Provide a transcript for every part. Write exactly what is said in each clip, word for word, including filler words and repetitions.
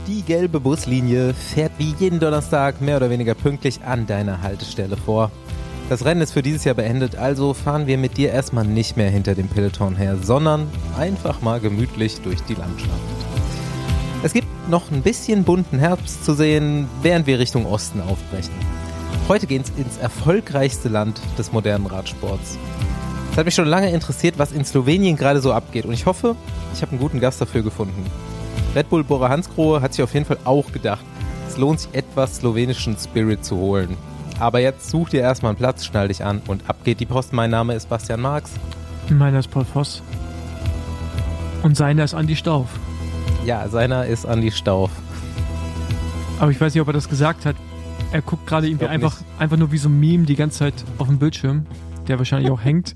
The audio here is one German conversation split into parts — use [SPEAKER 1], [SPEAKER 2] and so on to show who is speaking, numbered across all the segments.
[SPEAKER 1] Die gelbe Buslinie fährt wie jeden Donnerstag mehr oder weniger pünktlich an deiner Haltestelle vor. Das Rennen ist für dieses Jahr beendet, also fahren wir mit dir erstmal nicht mehr hinter dem Peloton her, sondern einfach mal gemütlich durch die Landschaft. Es gibt noch ein bisschen bunten Herbst zu sehen, während wir Richtung Osten aufbrechen. Heute geht's ins erfolgreichste Land des modernen Radsports. Es hat mich schon lange interessiert, was in Slowenien gerade so abgeht, und ich hoffe, ich habe einen guten Gast dafür gefunden. Red Bull Bora Hansgrohe hat sich auf jeden Fall auch gedacht, es lohnt sich etwas slowenischen Spirit zu holen. Aber jetzt such dir erstmal einen Platz, schnall dich an und ab geht die Post. Mein Name ist Bastian Marx.
[SPEAKER 2] Meiner ist Paul Voss. Und seiner ist Andi Stauf.
[SPEAKER 1] Ja, seiner ist Andi Stauf.
[SPEAKER 2] Aber ich weiß nicht, ob er das gesagt hat. Er guckt gerade irgendwie einfach, einfach nur wie so ein Meme die ganze Zeit auf dem Bildschirm, der wahrscheinlich auch hängt.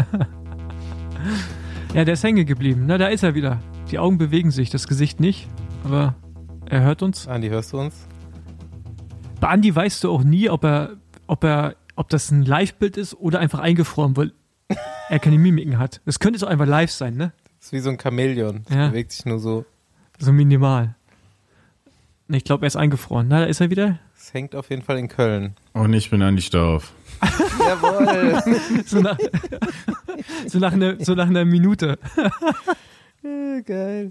[SPEAKER 2] Ja, der ist hängen geblieben. Na, da ist er wieder. Die Augen bewegen sich, das Gesicht nicht, aber er hört uns.
[SPEAKER 1] Andi, hörst du uns?
[SPEAKER 2] Bei Andi weißt du auch nie, ob er, ob er, ob das ein Live-Bild ist oder einfach eingefroren, weil er keine Mimiken hat. Das könnte so einfach live sein, ne?
[SPEAKER 1] Das ist wie so ein Chamäleon. Das
[SPEAKER 2] ja.
[SPEAKER 1] bewegt sich nur so.
[SPEAKER 2] So minimal. Ich glaube, er ist eingefroren. Na, da ist er wieder.
[SPEAKER 1] Es hängt auf jeden Fall in Köln.
[SPEAKER 3] Und ich bin Andi Stauf.
[SPEAKER 1] Jawohl.
[SPEAKER 2] so, nach, so, nach einer, so nach einer Minute.
[SPEAKER 1] Ja, geil.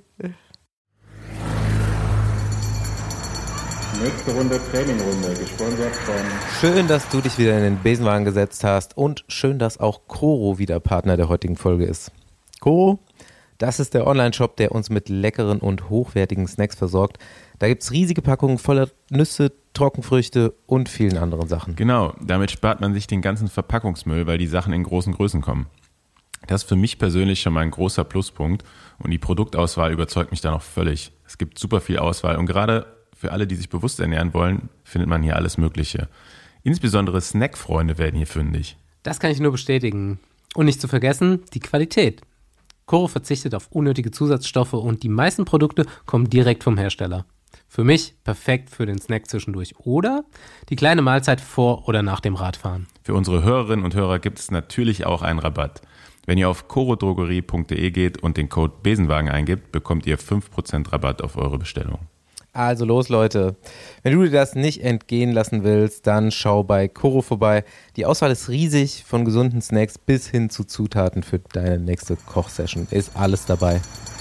[SPEAKER 4] Nächste Runde, Trainingrunde, gesponsert von...
[SPEAKER 1] Schön, dass du dich wieder in den Besenwagen gesetzt hast, und schön, dass auch Coro wieder Partner der heutigen Folge ist. Coro, das ist der Online-Shop, der uns mit leckeren und hochwertigen Snacks versorgt. Da gibt es riesige Packungen voller Nüsse, Trockenfrüchte und vielen anderen Sachen.
[SPEAKER 3] Genau, damit spart man sich den ganzen Verpackungsmüll, weil die Sachen in großen Größen kommen. Das ist für mich persönlich schon mal ein großer Pluspunkt, und die Produktauswahl überzeugt mich da noch völlig. Es gibt super viel Auswahl, und gerade für alle, die sich bewusst ernähren wollen, findet man hier alles Mögliche. Insbesondere Snackfreunde werden hier fündig.
[SPEAKER 5] Das kann ich nur bestätigen. Und nicht zu vergessen, die Qualität. Coro verzichtet auf unnötige Zusatzstoffe und die meisten Produkte kommen direkt vom Hersteller. Für mich perfekt für den Snack zwischendurch oder die kleine Mahlzeit vor oder nach dem Radfahren.
[SPEAKER 3] Für unsere Hörerinnen und Hörer gibt es natürlich auch einen Rabatt. Wenn ihr auf corodrogerie punkt de geht und den Code Besenwagen eingibt, bekommt ihr fünf Prozent Rabatt auf eure Bestellung.
[SPEAKER 1] Also los, Leute. Wenn du dir das nicht entgehen lassen willst, dann schau bei Coro vorbei. Die Auswahl ist riesig, von gesunden Snacks bis hin zu Zutaten für deine nächste Kochsession. Ist alles dabei.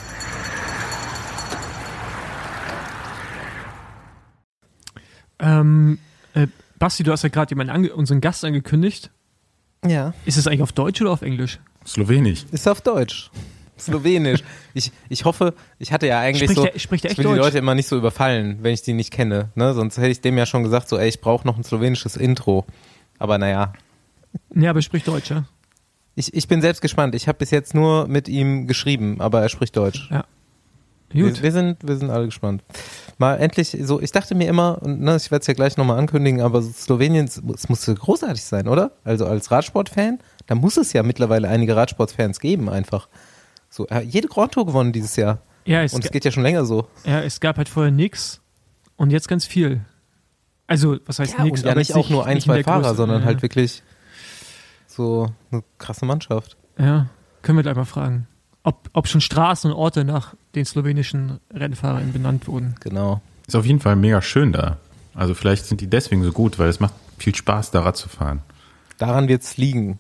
[SPEAKER 2] Ähm, äh, Basti, du hast ja gerade jemanden ange- unseren Gast angekündigt.
[SPEAKER 1] Ja.
[SPEAKER 2] Ist es eigentlich auf Deutsch oder auf Englisch?
[SPEAKER 3] Slowenisch.
[SPEAKER 1] Ist auf Deutsch. Slowenisch. Ich, ich hoffe, ich hatte ja eigentlich
[SPEAKER 2] spricht
[SPEAKER 1] so,
[SPEAKER 2] der, spricht der
[SPEAKER 1] ich
[SPEAKER 2] echt
[SPEAKER 1] will die
[SPEAKER 2] Deutsch?
[SPEAKER 1] Leute immer nicht so überfallen, wenn ich die nicht kenne. Ne? Sonst hätte ich dem ja schon gesagt, so, ey, ich brauche noch ein slowenisches Intro. Aber naja.
[SPEAKER 2] Nee, aber er spricht Deutsch, ja?
[SPEAKER 1] Ich, ich bin selbst gespannt. Ich habe bis jetzt nur mit ihm geschrieben, aber er spricht Deutsch.
[SPEAKER 2] Ja.
[SPEAKER 1] Wir,
[SPEAKER 2] Gut.
[SPEAKER 1] wir, sind, wir sind alle gespannt. Mal endlich, so, ich dachte mir immer, und ne, ich werde es ja gleich nochmal ankündigen, aber so Slowenien, es muss großartig sein, oder? Also als Radsportfan, da muss es ja mittlerweile einige Radsportfans geben, einfach. So, äh, jede Grand Tour gewonnen dieses Jahr.
[SPEAKER 2] Ja, es
[SPEAKER 1] und es
[SPEAKER 2] ga-
[SPEAKER 1] geht ja schon länger so.
[SPEAKER 2] Ja, es gab halt vorher nix und jetzt ganz viel. Also, was heißt
[SPEAKER 1] Ja,
[SPEAKER 2] nix?
[SPEAKER 1] und ja
[SPEAKER 2] aber
[SPEAKER 1] nicht
[SPEAKER 2] jetzt
[SPEAKER 1] auch nur ein,
[SPEAKER 2] nicht in
[SPEAKER 1] zwei
[SPEAKER 2] der
[SPEAKER 1] Fahrer,
[SPEAKER 2] Größe.
[SPEAKER 1] sondern
[SPEAKER 2] ja.
[SPEAKER 1] halt wirklich so eine krasse Mannschaft.
[SPEAKER 2] Ja, können wir gleich mal fragen. Ob, ob schon Straßen und Orte nach den slowenischen Rennfahrern benannt wurden.
[SPEAKER 1] Genau.
[SPEAKER 3] Ist auf jeden Fall mega schön da. Also vielleicht sind die deswegen so gut, weil es macht viel Spaß, da Rad zu fahren.
[SPEAKER 1] Daran wird es liegen.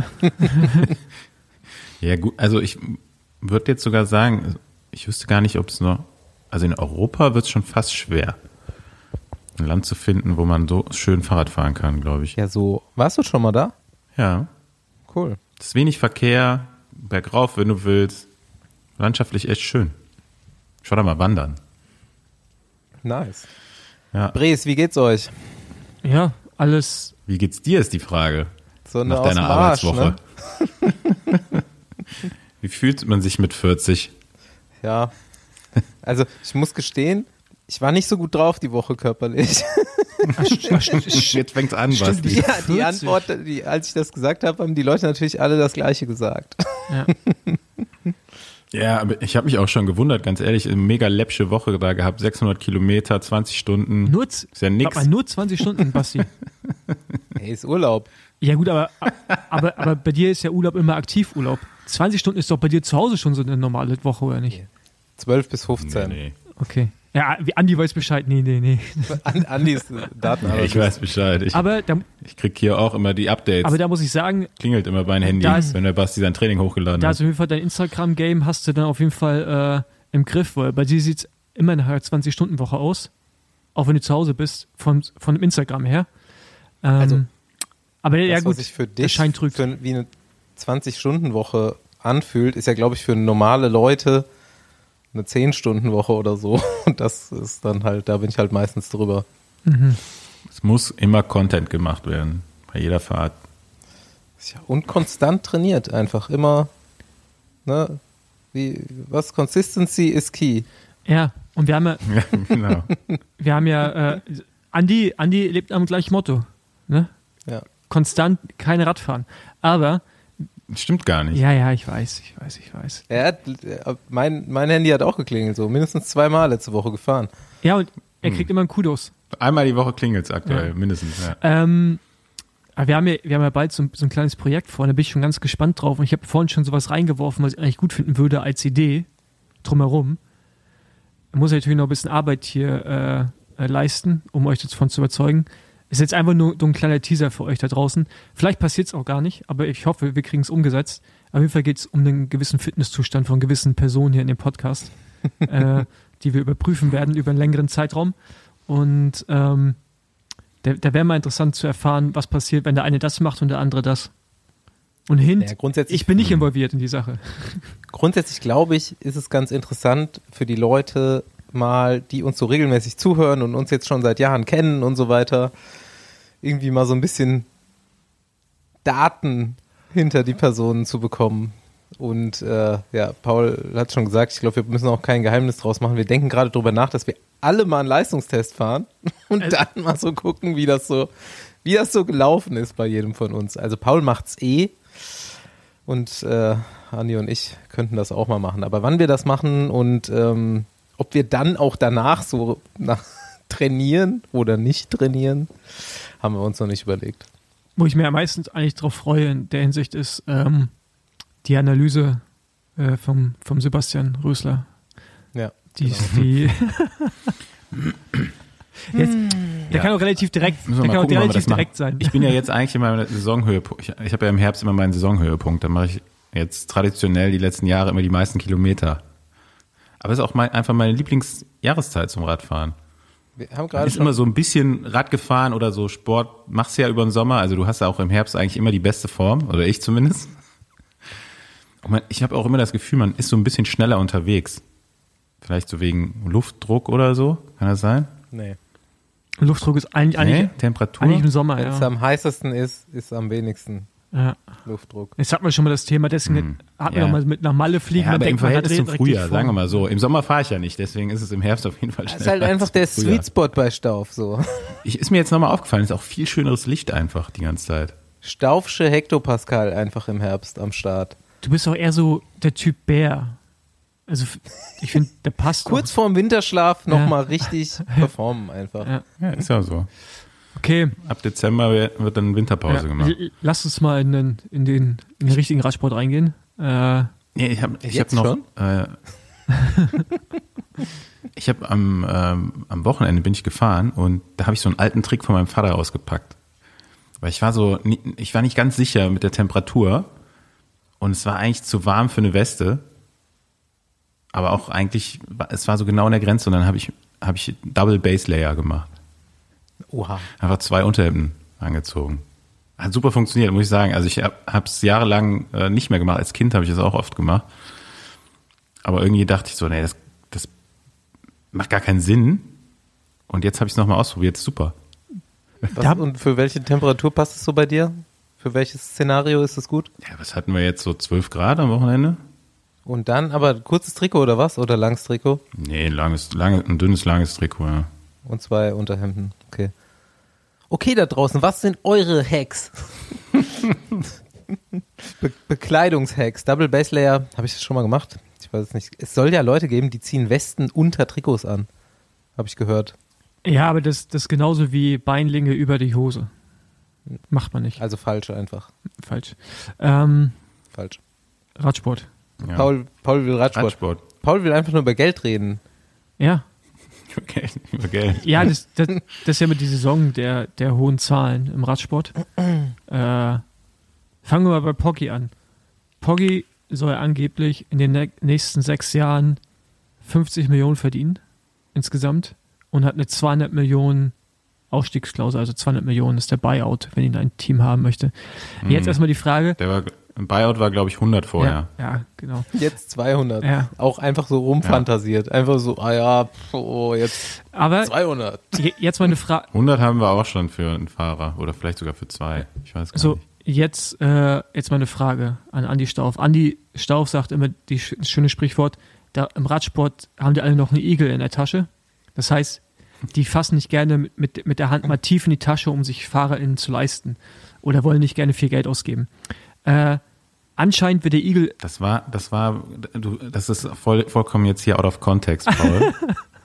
[SPEAKER 3] Ja gut, also ich würde jetzt sogar sagen, ich wüsste gar nicht, ob es noch, also in Europa wird es schon fast schwer, ein Land zu finden, wo man so schön Fahrrad fahren kann, glaube ich.
[SPEAKER 1] Ja, so, warst du schon mal da?
[SPEAKER 3] Ja.
[SPEAKER 1] Cool.
[SPEAKER 3] Es ist wenig Verkehr, bergauf, wenn du willst. Landschaftlich echt schön. Schau da mal wandern.
[SPEAKER 1] Nice.
[SPEAKER 3] Ja.
[SPEAKER 1] Bres, wie geht's euch?
[SPEAKER 2] Ja, alles.
[SPEAKER 3] Wie geht's dir, ist die Frage.
[SPEAKER 1] So eine
[SPEAKER 3] Nach
[SPEAKER 1] aus
[SPEAKER 3] deiner
[SPEAKER 1] dem Arsch,
[SPEAKER 3] Arbeitswoche.
[SPEAKER 1] ne?
[SPEAKER 3] Wie fühlt man sich mit vierzig?
[SPEAKER 1] Ja. Also, ich muss gestehen, ich war nicht so gut drauf die Woche körperlich.
[SPEAKER 3] Jetzt fängt's an, was?
[SPEAKER 1] Die, ja, die Antwort, die, als ich das gesagt habe, haben die Leute natürlich alle das Gleiche gesagt.
[SPEAKER 2] Ja.
[SPEAKER 3] Ja, aber ich habe mich auch schon gewundert, ganz ehrlich, eine mega läppsche Woche da gehabt, sechshundert Kilometer, zwanzig Stunden.
[SPEAKER 2] Nur,
[SPEAKER 3] ist ja nix.
[SPEAKER 2] mal, nur zwanzig Stunden, Basti.
[SPEAKER 1] Hey, ist Urlaub.
[SPEAKER 2] Ja gut, aber, aber, aber bei dir ist ja Urlaub immer Aktivurlaub. zwanzig Stunden ist doch bei dir zu Hause schon so eine normale Woche, oder nicht?
[SPEAKER 1] zwölf bis fünfzehn.
[SPEAKER 3] Nee, nee.
[SPEAKER 2] Okay. Ja, wie Andi weiß Bescheid. Nee, nee, nee.
[SPEAKER 1] An, Andi ist Daten.
[SPEAKER 3] Ja, ich weiß Bescheid. Ich,
[SPEAKER 2] Aber da,
[SPEAKER 3] ich krieg hier auch immer die Updates.
[SPEAKER 2] aber da muss ich sagen,
[SPEAKER 3] Klingelt immer mein Handy,
[SPEAKER 2] Da ist-
[SPEAKER 3] wenn der Basti sein Training hochgeladen
[SPEAKER 2] da
[SPEAKER 3] hat.
[SPEAKER 2] ist auf jeden Fall dein Instagram-Game hast du dann auf jeden Fall äh, im Griff, weil bei dir sieht es immer nach einer zwanzig-Stunden-Woche aus. Auch wenn du zu Hause bist, von, von dem Instagram her. Ähm,
[SPEAKER 1] Also,
[SPEAKER 2] aber ja
[SPEAKER 1] das,
[SPEAKER 2] gut,
[SPEAKER 1] was sich für
[SPEAKER 2] der
[SPEAKER 1] dich
[SPEAKER 2] Schein trügt.
[SPEAKER 1] für, wie eine zwanzig-Stunden-Woche anfühlt, ist ja, glaube ich, für normale Leute eine zehn-Stunden-Woche oder so. Und das ist dann halt, da bin ich halt meistens drüber.
[SPEAKER 3] Es muss immer Content gemacht werden. Bei jeder Fahrt.
[SPEAKER 1] Ja, und konstant trainiert einfach. Immer, ne, wie, was? Consistency is key.
[SPEAKER 2] Ja, und wir haben ja,
[SPEAKER 3] Ja, genau.
[SPEAKER 2] wir haben ja, äh, Andi, Andi lebt am gleichen Motto. Ne?
[SPEAKER 1] Ja.
[SPEAKER 2] Konstant keine Radfahren. Aber,
[SPEAKER 3] Stimmt gar nicht.
[SPEAKER 2] ja, ja, ich weiß, ich weiß, ich weiß.
[SPEAKER 1] Er hat, äh, mein, mein Handy hat auch geklingelt, so mindestens zweimal letzte Woche gefahren.
[SPEAKER 2] Ja, und er
[SPEAKER 3] Hm.
[SPEAKER 2] kriegt immer einen Kudos.
[SPEAKER 3] Einmal die Woche klingelt es aktuell,
[SPEAKER 2] Ja.
[SPEAKER 3] mindestens. Ja.
[SPEAKER 2] Ähm, aber wir haben ja, wir haben ja bald so, ein- so ein kleines Projekt vor, da bin ich schon ganz gespannt drauf. Und ich habe vorhin schon sowas reingeworfen, was ich eigentlich gut finden würde als Idee drumherum. Da muss ich natürlich noch ein bisschen Arbeit hier äh, äh, leisten, um euch davon zu überzeugen. Ist jetzt einfach nur so ein kleiner Teaser für euch da draußen. Vielleicht passiert es auch gar nicht, aber ich hoffe, wir kriegen es umgesetzt. Auf jeden Fall geht es um einen gewissen Fitnesszustand von gewissen Personen hier in dem Podcast, äh, die wir überprüfen werden über einen längeren Zeitraum. Und ähm, da, da wäre mal interessant zu erfahren, was passiert, wenn der eine das macht und der andere das. Und Hint,
[SPEAKER 1] Ja, grundsätzlich,
[SPEAKER 2] ich bin nicht involviert in die Sache.
[SPEAKER 1] grundsätzlich glaube ich, ist es ganz interessant für die Leute mal, die uns so regelmäßig zuhören und uns jetzt schon seit Jahren kennen und so weiter, irgendwie mal so ein bisschen Daten hinter die Personen zu bekommen. Und äh, ja, Paul hat schon gesagt, ich glaube, wir müssen auch kein Geheimnis draus machen. Wir denken gerade drüber nach, dass wir alle mal einen Leistungstest fahren und
[SPEAKER 2] Also-
[SPEAKER 1] dann mal so gucken, wie das so, wie das so gelaufen ist bei jedem von uns. Also Paul macht's eh und äh, Andi und ich könnten das auch mal machen. Aber wann wir das machen und ähm, ob wir dann auch danach so nach trainieren oder nicht trainieren, haben wir uns noch nicht überlegt.
[SPEAKER 2] Wo ich mir am meisten eigentlich drauf freue in der Hinsicht ist ähm, die Analyse äh, vom, vom Sebastian Rösler.
[SPEAKER 1] Ja,
[SPEAKER 2] Die,
[SPEAKER 1] genau.
[SPEAKER 2] die Jetzt, der
[SPEAKER 3] Ja.
[SPEAKER 2] kann auch relativ direkt,
[SPEAKER 3] Müssen
[SPEAKER 2] der
[SPEAKER 3] wir
[SPEAKER 2] kann
[SPEAKER 3] mal
[SPEAKER 2] auch
[SPEAKER 3] gucken, wann wir
[SPEAKER 2] relativ
[SPEAKER 3] das machen.
[SPEAKER 2] direkt sein.
[SPEAKER 3] Ich bin ja jetzt eigentlich in meinem Saisonhöhepunkt. Ich, ich habe ja im Herbst immer meinen Saisonhöhepunkt. Da mache ich jetzt traditionell die letzten Jahre immer die meisten Kilometer. Aber es ist auch mein, einfach meine Lieblingsjahreszeit zum Radfahren.
[SPEAKER 1] Wir haben
[SPEAKER 3] Man
[SPEAKER 1] gerade
[SPEAKER 3] ist
[SPEAKER 1] schon
[SPEAKER 3] immer so ein bisschen Rad gefahren oder so Sport, machst du ja über den Sommer. Also du hast ja auch im Herbst eigentlich immer die beste Form, oder ich zumindest. Und man, ich habe auch immer das Gefühl, man ist so ein bisschen schneller unterwegs. Vielleicht so wegen Luftdruck oder so, kann das sein?
[SPEAKER 1] nee.
[SPEAKER 2] Luftdruck ist eigentlich,
[SPEAKER 3] Nee?
[SPEAKER 2] eigentlich,
[SPEAKER 3] Temperatur?
[SPEAKER 2] eigentlich im Sommer,
[SPEAKER 1] Wenn es
[SPEAKER 2] ja.
[SPEAKER 1] am heißesten ist, ist am wenigsten
[SPEAKER 2] ja.
[SPEAKER 1] Luftdruck.
[SPEAKER 2] Jetzt hatten wir schon mal das Thema, deswegen
[SPEAKER 3] Hm.
[SPEAKER 2] hatten wir
[SPEAKER 3] Ja.
[SPEAKER 2] noch mal mit nach Malle fliegen.
[SPEAKER 3] Ja,
[SPEAKER 2] dann
[SPEAKER 3] aber im
[SPEAKER 2] denkt man, da
[SPEAKER 3] Verhältnis zum
[SPEAKER 2] dreht direkt die
[SPEAKER 3] Frühjahr,
[SPEAKER 2] Form.
[SPEAKER 3] sagen wir mal so. Im Sommer fahre ich ja nicht, deswegen ist es im Herbst auf jeden Fall
[SPEAKER 1] Das
[SPEAKER 3] schneller.
[SPEAKER 1] ist halt einfach
[SPEAKER 3] als
[SPEAKER 1] der
[SPEAKER 3] im Frühjahr.
[SPEAKER 1] Sweet Spot bei Stauf, so.
[SPEAKER 3] Ich, ist mir jetzt nochmal aufgefallen, ist auch viel schöneres Licht einfach die ganze Zeit.
[SPEAKER 1] Staufsche Hektopascal einfach im Herbst am Start.
[SPEAKER 2] Du bist auch eher so der Typ Bär. Also f- ich finde, der passt
[SPEAKER 1] Kurz vorm Winterschlaf
[SPEAKER 2] Ja.
[SPEAKER 1] nochmal richtig performen einfach.
[SPEAKER 2] Ja.
[SPEAKER 3] Ja, ist ja so.
[SPEAKER 2] auch. Okay,
[SPEAKER 3] Ab Dezember wird wird dann Winterpause
[SPEAKER 2] ja,
[SPEAKER 3] gemacht.
[SPEAKER 2] l- lass uns mal in den, in den, in den richtigen Radsport reingehen. Äh,
[SPEAKER 3] Nee, ich habe ich hab
[SPEAKER 1] Jetzt
[SPEAKER 3] noch.
[SPEAKER 1] schon?
[SPEAKER 3] Äh, ich habe am, ähm, am Wochenende bin ich gefahren und da habe ich so einen alten Trick von meinem Vater ausgepackt. Weil ich war so, ni- ich war nicht ganz sicher mit der Temperatur und es war eigentlich zu warm für eine Weste. Aber auch eigentlich, wa- es war so genau in der Grenze und dann habe ich, habe ich Double Base Layer gemacht.
[SPEAKER 1] Oha.
[SPEAKER 3] Einfach zwei Unterhemden angezogen. Hat super funktioniert, muss ich sagen. Also ich habe es jahrelang äh, nicht mehr gemacht. Als Kind habe ich das auch oft gemacht. Aber irgendwie dachte ich so, nee, das, das macht gar keinen Sinn. Und jetzt habe ich es nochmal ausprobiert. Super.
[SPEAKER 1] Was,
[SPEAKER 2] Da-
[SPEAKER 1] und für welche Temperatur passt es so bei dir? Für welches Szenario ist es gut?
[SPEAKER 3] Ja, was hatten wir jetzt? So zwölf Grad am Wochenende?
[SPEAKER 1] Und dann aber kurzes Trikot oder was? Oder langes Trikot?
[SPEAKER 3] Nee, ein, langes, lange, ein dünnes, langes Trikot, ja.
[SPEAKER 1] Und zwei Unterhemden. Okay. Okay, da draußen, was sind eure Hacks? Be Bekleidungshacks. Double Base Layer, habe ich das schon mal gemacht? Ich weiß es nicht. Es soll ja Leute geben, die ziehen Westen unter Trikots an. Habe ich gehört.
[SPEAKER 2] ja, aber das, das ist genauso wie Beinlinge über die Hose. Macht man nicht.
[SPEAKER 1] Also falsch einfach.
[SPEAKER 2] Falsch. Ähm,
[SPEAKER 1] Falsch.
[SPEAKER 2] Radsport.
[SPEAKER 3] ja.
[SPEAKER 1] Paul, Paul will Radsport.
[SPEAKER 3] Radsport.
[SPEAKER 1] Paul will einfach nur über Geld reden.
[SPEAKER 2] Ja.
[SPEAKER 3] Über Geld, über Geld.
[SPEAKER 2] Ja, das, das, das ist ja mit die Saison der, der hohen Zahlen im Radsport. äh, fangen wir mal bei Poggi an. Poggi soll angeblich in den ne- nächsten sechs Jahren fünfzig Millionen verdienen insgesamt und hat eine zweihundert Millionen Ausstiegsklausel, also zweihundert Millionen ist der Buyout, wenn ihn ein Team haben möchte.
[SPEAKER 3] Mhm.
[SPEAKER 2] Jetzt erstmal die Frage.
[SPEAKER 3] Der war, ein Buyout war, glaube ich, hundert vorher.
[SPEAKER 2] Ja, ja genau.
[SPEAKER 1] Jetzt zweihundert.
[SPEAKER 2] Ja.
[SPEAKER 1] Auch einfach so rumfantasiert. Einfach so, ah ja, pf, oh, jetzt
[SPEAKER 2] Aber
[SPEAKER 1] zweihundert.
[SPEAKER 2] je- jetzt mal eine Frage.
[SPEAKER 3] hundert haben wir auch schon für einen Fahrer oder vielleicht sogar für zwei. Ich weiß gar
[SPEAKER 2] So,
[SPEAKER 3] nicht.
[SPEAKER 2] jetzt, äh, jetzt mal eine Frage an Andi Stauf. Andi Stauf sagt immer die sch- das schöne Sprichwort, da, im Radsport haben die alle noch einen Igel in der Tasche. Das heißt, die fassen nicht gerne mit, mit, mit der Hand mal tief in die Tasche, um sich FahrerInnen zu leisten. Oder wollen nicht gerne viel Geld ausgeben. Äh, anscheinend wird der Igel.
[SPEAKER 3] Das war, das war, du, das ist voll, vollkommen jetzt hier out of context, Paul.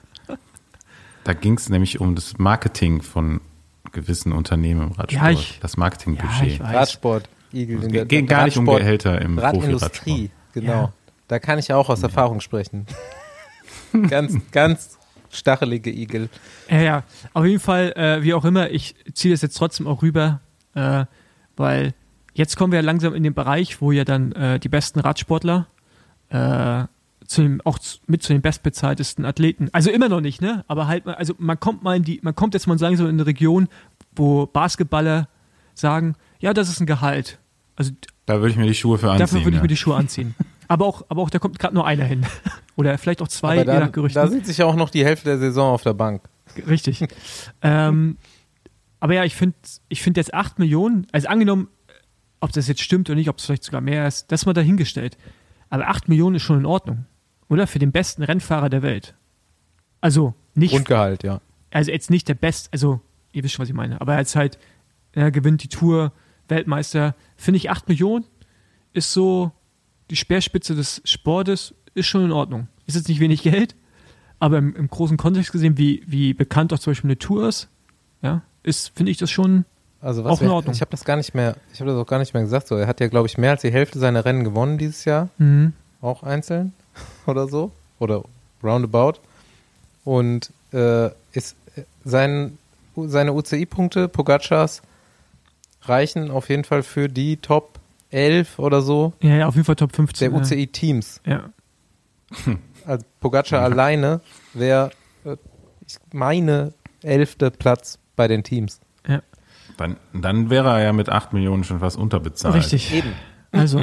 [SPEAKER 3] Da ging es nämlich um das Marketing von gewissen Unternehmen im Radsport.
[SPEAKER 2] Ja, ich-
[SPEAKER 3] das
[SPEAKER 2] Ja,
[SPEAKER 3] Marketingbudget.
[SPEAKER 2] ich weiß.
[SPEAKER 1] Radsport, Igel.
[SPEAKER 3] Es geht gar nicht um
[SPEAKER 1] Radsport-
[SPEAKER 3] Gehälter im Profiradsport.
[SPEAKER 1] Radindustrie, genau.
[SPEAKER 2] Ja.
[SPEAKER 1] Da kann ich auch aus Erfahrung sprechen. ganz, ganz stachelige Igel.
[SPEAKER 2] Ja, ja, auf jeden Fall, äh, wie auch immer, ich ziehe das jetzt trotzdem auch rüber, äh, weil jetzt kommen wir ja langsam in den Bereich, wo ja dann äh, die besten Radsportler äh, zu dem, auch zu, mit zu den bestbezahltesten Athleten, also immer noch nicht, ne? Aber halt, mal- also man kommt mal in die, man kommt jetzt mal langsam in eine Region, wo Basketballer sagen, ja, das ist ein Gehalt. Also
[SPEAKER 3] Da würde ich mir die Schuhe für anziehen.
[SPEAKER 2] dafür würde ich
[SPEAKER 3] ja.
[SPEAKER 2] mir die Schuhe anziehen. Aber auch, aber auch, da kommt gerade nur einer hin. Oder vielleicht auch zwei,
[SPEAKER 1] Aber
[SPEAKER 2] je nach
[SPEAKER 1] da,
[SPEAKER 2] Gerüchten.
[SPEAKER 1] da sitze ich auch noch die Hälfte der Saison auf der Bank.
[SPEAKER 2] Richtig. ähm, aber ja, ich finde ich find jetzt acht Millionen, also angenommen, ob das jetzt stimmt oder nicht, ob es vielleicht sogar mehr ist, das mal dahingestellt. Aber acht Millionen ist schon in Ordnung. Oder? Für den besten Rennfahrer der Welt. Also nicht,
[SPEAKER 1] Grundgehalt, ja.
[SPEAKER 2] also jetzt nicht der Best, also ihr wisst schon, was ich meine, aber jetzt halt, er gewinnt die Tour, Weltmeister, finde ich acht Millionen ist so die Speerspitze des Sportes, ist schon in Ordnung. Ist jetzt nicht wenig Geld, aber im, im großen Kontext gesehen, wie, wie bekannt auch zum Beispiel eine Tour ist, ja, ist, finde ich das schon
[SPEAKER 1] Also
[SPEAKER 2] auch
[SPEAKER 1] was
[SPEAKER 2] in
[SPEAKER 1] wär,
[SPEAKER 2] Ordnung.
[SPEAKER 1] ich habe das gar nicht mehr, ich habe das auch gar nicht mehr gesagt. So, er hat ja, glaube ich, mehr als die Hälfte seiner Rennen gewonnen dieses Jahr,
[SPEAKER 2] Mhm.
[SPEAKER 1] auch einzeln oder so oder roundabout. Und äh, ist äh, sein, seine U C I-Punkte, Pogacars, reichen auf jeden Fall für die Top elf oder so
[SPEAKER 2] Ja, ja, auf jeden Fall Top fünfzehn.
[SPEAKER 1] der U C I-Teams.
[SPEAKER 2] Ja.
[SPEAKER 1] Also Pogacar alleine wäre, äh, ich meine, elfte Platz bei den Teams.
[SPEAKER 2] Ja,
[SPEAKER 3] Dann, dann wäre er ja mit acht Millionen schon fast unterbezahlt.
[SPEAKER 2] richtig.
[SPEAKER 1] Eben.
[SPEAKER 2] Also,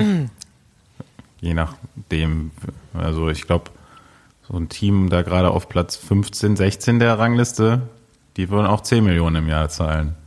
[SPEAKER 3] Je nachdem. Also ich glaube, so ein Team da gerade auf Platz fünfzehn, sechzehn der Rangliste, die wollen auch zehn Millionen im Jahr zahlen.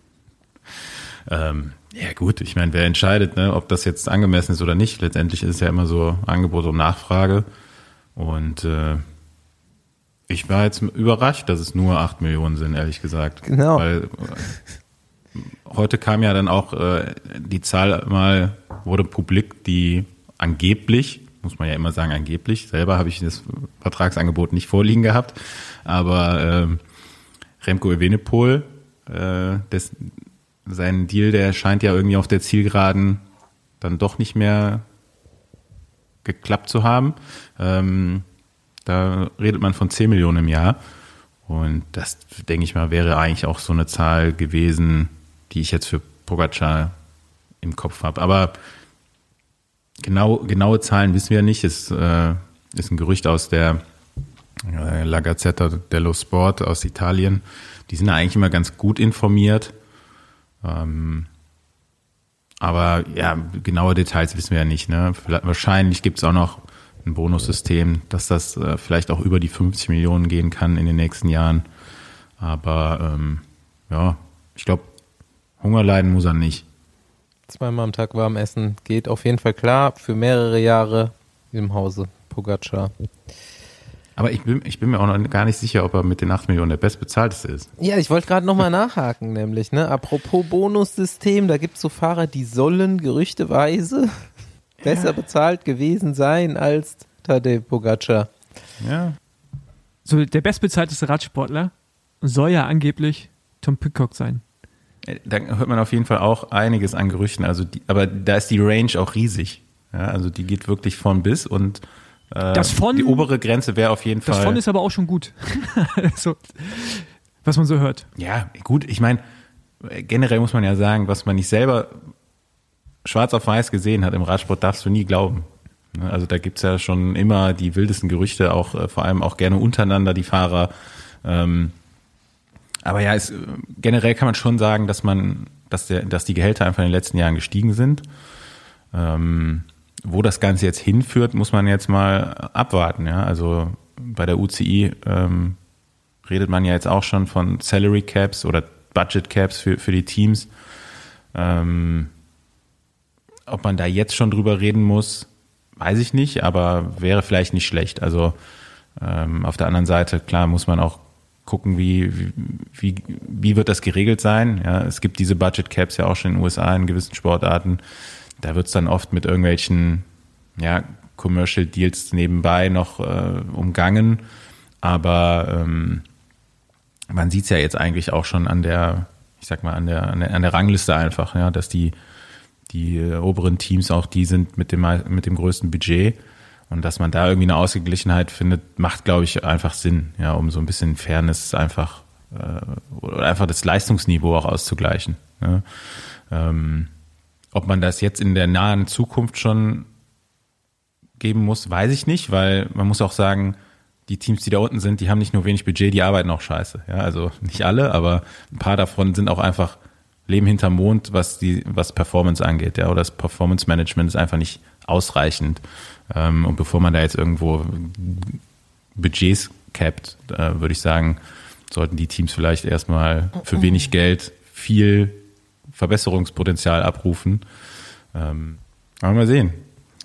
[SPEAKER 3] Ähm, ja gut, ich meine, wer entscheidet, ne, ob das jetzt angemessen ist oder nicht. Letztendlich ist es ja immer so Angebot und Nachfrage. Und äh, ich war jetzt überrascht, dass es nur acht Millionen sind, ehrlich gesagt.
[SPEAKER 1] Genau.
[SPEAKER 3] Weil äh, heute kam ja dann auch äh, die Zahl mal, wurde publik, die angeblich, muss man ja immer sagen angeblich, selber habe ich das Vertragsangebot nicht vorliegen gehabt, aber ähm, Remco Evenepoel, äh, des, sein Deal, der scheint ja irgendwie auf der Zielgeraden dann doch nicht mehr geklappt zu haben. Ähm, da redet man von zehn Millionen im Jahr. Und das, denke ich mal, wäre eigentlich auch so eine Zahl gewesen, die ich jetzt für Pogacar im Kopf habe. Aber genau, genaue Zahlen wissen wir ja nicht. Es äh, ist ein Gerücht aus der äh, La Gazzetta dello Sport aus Italien. Die sind eigentlich immer ganz gut informiert. Ähm, aber ja, genaue Details wissen wir ja nicht. Ne? Vielleicht, wahrscheinlich gibt es auch noch ein Bonussystem, dass das äh, vielleicht auch über die fünfzig Millionen gehen kann in den nächsten Jahren. Aber ähm, ja, ich glaube, Hunger leiden muss er nicht.
[SPEAKER 1] Zweimal am Tag warm essen geht auf jeden Fall klar für mehrere Jahre im Hause Pogacar.
[SPEAKER 3] Aber ich bin, ich bin mir auch noch gar nicht sicher, ob er mit den acht Millionen der bestbezahlteste ist.
[SPEAKER 1] Ja, ich wollte gerade nochmal nachhaken, nämlich, ne? Apropos Bonussystem, da gibt es so Fahrer, die sollen gerüchteweise besser bezahlt gewesen sein als Tadej Pogacar.
[SPEAKER 3] Ja.
[SPEAKER 2] so der bestbezahlteste Radsportler soll ja angeblich Tom Pidcock sein.
[SPEAKER 3] Da hört man auf jeden Fall auch einiges an Gerüchten. Also die, aber da ist die Range auch riesig. Ja, also die geht wirklich von bis und Äh,
[SPEAKER 2] Das von-
[SPEAKER 3] die obere Grenze wäre auf jeden
[SPEAKER 2] Das
[SPEAKER 3] Fall.
[SPEAKER 2] von ist aber auch schon gut. so, was man so hört.
[SPEAKER 3] Ja, gut, ich meine, generell muss man ja sagen, was man nicht selber schwarz auf weiß gesehen hat im Radsport, darfst du nie glauben. Also da gibt's ja schon immer die wildesten Gerüchte, auch äh, vor allem auch gerne untereinander, die Fahrer. Ähm, aber ja, es, generell kann man schon sagen, dass man, dass der, dass die Gehälter einfach in den letzten Jahren gestiegen sind. Ähm, wo das Ganze jetzt hinführt, muss man jetzt mal abwarten. Ja, also bei der U C I ähm, redet man ja jetzt auch schon von Salary Caps oder Budget Caps für für die Teams. Ähm, ob man da jetzt schon drüber reden muss, weiß ich nicht, aber wäre vielleicht nicht schlecht. Also ähm, auf der anderen Seite, klar, muss man auch gucken, wie, wie, wie wird das geregelt sein. Ja, es gibt diese Budget Caps ja auch schon in den U S A in gewissen Sportarten. Da wird es dann oft mit irgendwelchen ja, Commercial Deals nebenbei noch äh, umgangen. Aber ähm, man sieht es ja jetzt eigentlich auch schon an der, ich sag mal, an der, an der, an der Rangliste einfach, ja, dass die Die äh, oberen Teams auch die sind mit dem mit dem größten Budget und dass man da irgendwie eine Ausgeglichenheit findet, macht, glaube ich, einfach Sinn, ja, um so ein bisschen Fairness einfach äh, oder einfach das Leistungsniveau auch auszugleichen. Ja. Ähm, ob man das jetzt in der nahen Zukunft schon geben muss, weiß ich nicht, weil man muss auch sagen, die Teams, die da unten sind, die haben nicht nur wenig Budget, die arbeiten auch scheiße. Ja, also nicht alle, aber ein paar davon sind auch einfach leben hinterm Mond, was die, was Performance angeht, ja, oder das Performance Management ist einfach nicht ausreichend. Ähm, und bevor man da jetzt irgendwo Budgets capped, äh, würde ich sagen, sollten die Teams vielleicht erstmal für wenig Geld viel Verbesserungspotenzial abrufen. Ähm, aber mal sehen,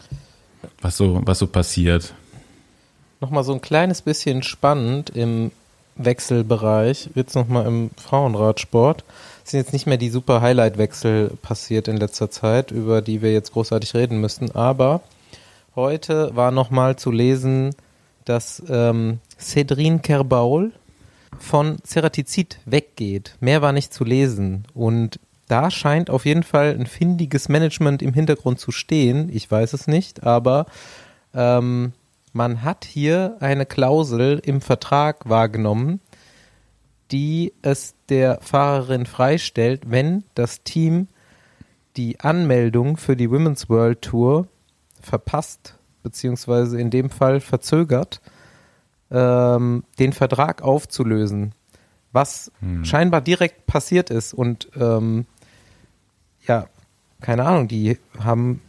[SPEAKER 3] was so, was so passiert.
[SPEAKER 1] Nochmal so ein kleines bisschen spannend im Wechselbereich, wird es nochmal im Frauenradsport. Es sind jetzt nicht mehr die super Highlight-Wechsel passiert in letzter Zeit, über die wir jetzt großartig reden müssten, aber heute war nochmal zu lesen, dass ähm, Cédrine Kerbaul von Ceratizid weggeht. Mehr war nicht zu lesen und da scheint auf jeden Fall ein findiges Management im Hintergrund zu stehen. Ich weiß es nicht, aber ähm, man hat hier eine Klausel im Vertrag wahrgenommen, die es der Fahrerin freistellt, wenn das Team die Anmeldung für die Women's World Tour verpasst, beziehungsweise in dem Fall verzögert, ähm, den Vertrag aufzulösen, was hm. scheinbar direkt passiert ist. Und ähm, ja, keine Ahnung, die haben,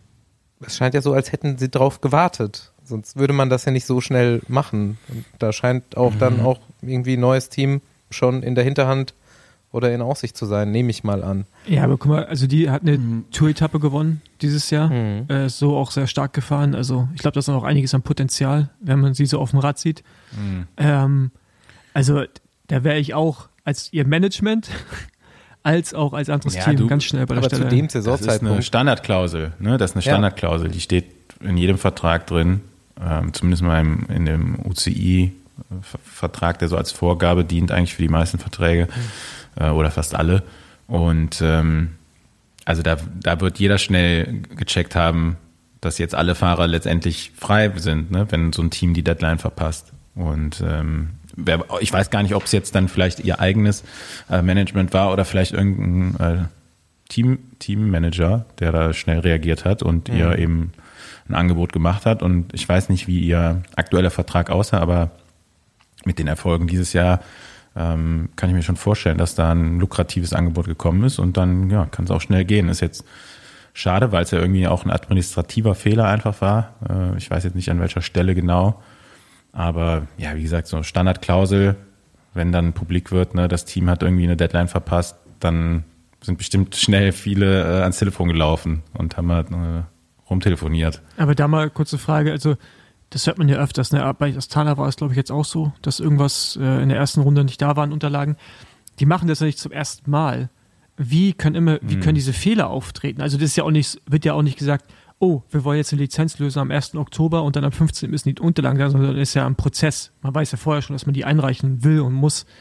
[SPEAKER 1] es scheint ja so, als hätten sie drauf gewartet. Sonst würde man das ja nicht so schnell machen. Und da scheint auch mhm. dann auch irgendwie ein neues Team schon in der Hinterhand oder in Aussicht zu sein, nehme ich mal an.
[SPEAKER 2] Ja, aber guck mal, also die hat eine mhm. Tour-Etappe gewonnen dieses Jahr,
[SPEAKER 1] Mhm.
[SPEAKER 2] äh, so auch sehr stark gefahren. Also ich glaube, da ist noch einiges an Potenzial, wenn man sie so auf dem Rad sieht.
[SPEAKER 3] Mhm.
[SPEAKER 2] Ähm, also da wäre ich auch als ihr Management als auch als anderes
[SPEAKER 3] Ja,
[SPEAKER 2] Team
[SPEAKER 3] du-
[SPEAKER 2] ganz schnell bei der
[SPEAKER 1] Aber
[SPEAKER 2] Stelle.
[SPEAKER 1] zu dem
[SPEAKER 3] Das ist
[SPEAKER 1] Saisonzeitpunkt.
[SPEAKER 3] eine Standardklausel, ne? Das ist eine
[SPEAKER 1] Ja.
[SPEAKER 3] Standardklausel, die steht in jedem Vertrag drin, ähm, zumindest mal im, in dem U C I-Vertrag, der so als Vorgabe dient, eigentlich für die meisten Verträge äh, oder fast alle. Und ähm, also da, da wird jeder schnell gecheckt haben, dass jetzt alle Fahrer letztendlich frei sind, ne? Wenn so ein Team die Deadline verpasst. Und ähm, wer, ich weiß gar nicht, ob es jetzt dann vielleicht ihr eigenes äh, Management war oder vielleicht irgendein äh, Team, Teammanager, der da schnell reagiert hat und
[SPEAKER 1] Mhm.
[SPEAKER 3] ihr eben ein Angebot gemacht hat. Und ich weiß nicht, wie ihr aktueller Vertrag aussah, aber mit den Erfolgen dieses Jahr ähm, kann ich mir schon vorstellen, dass da ein lukratives Angebot gekommen ist und dann ja, kann es auch schnell gehen. Ist jetzt schade, weil es ja irgendwie auch ein administrativer Fehler einfach war. Äh, ich weiß jetzt nicht, an welcher Stelle genau. Aber ja, wie gesagt, so Standardklausel, wenn dann publik wird, ne, das Team hat irgendwie eine Deadline verpasst, dann sind bestimmt schnell viele äh, ans Telefon gelaufen und haben halt, äh, rumtelefoniert.
[SPEAKER 2] Aber da mal kurze Frage, also das hört man ja öfters, ne? Bei Astana war es, glaube ich, jetzt auch so, dass irgendwas äh, in der ersten Runde nicht da waren, Unterlagen. Die machen das ja nicht zum ersten Mal. Wie können immer, wie
[SPEAKER 3] Hm.
[SPEAKER 2] können diese Fehler auftreten? Also das ist ja auch nicht, wird ja auch nicht gesagt, oh, wir wollen jetzt eine Lizenz lösen am ersten Oktober und dann am fünfzehnten müssen die Unterlagen da, sondern das ist ja ein Prozess. Man weiß ja vorher schon, dass man die einreichen will und muss.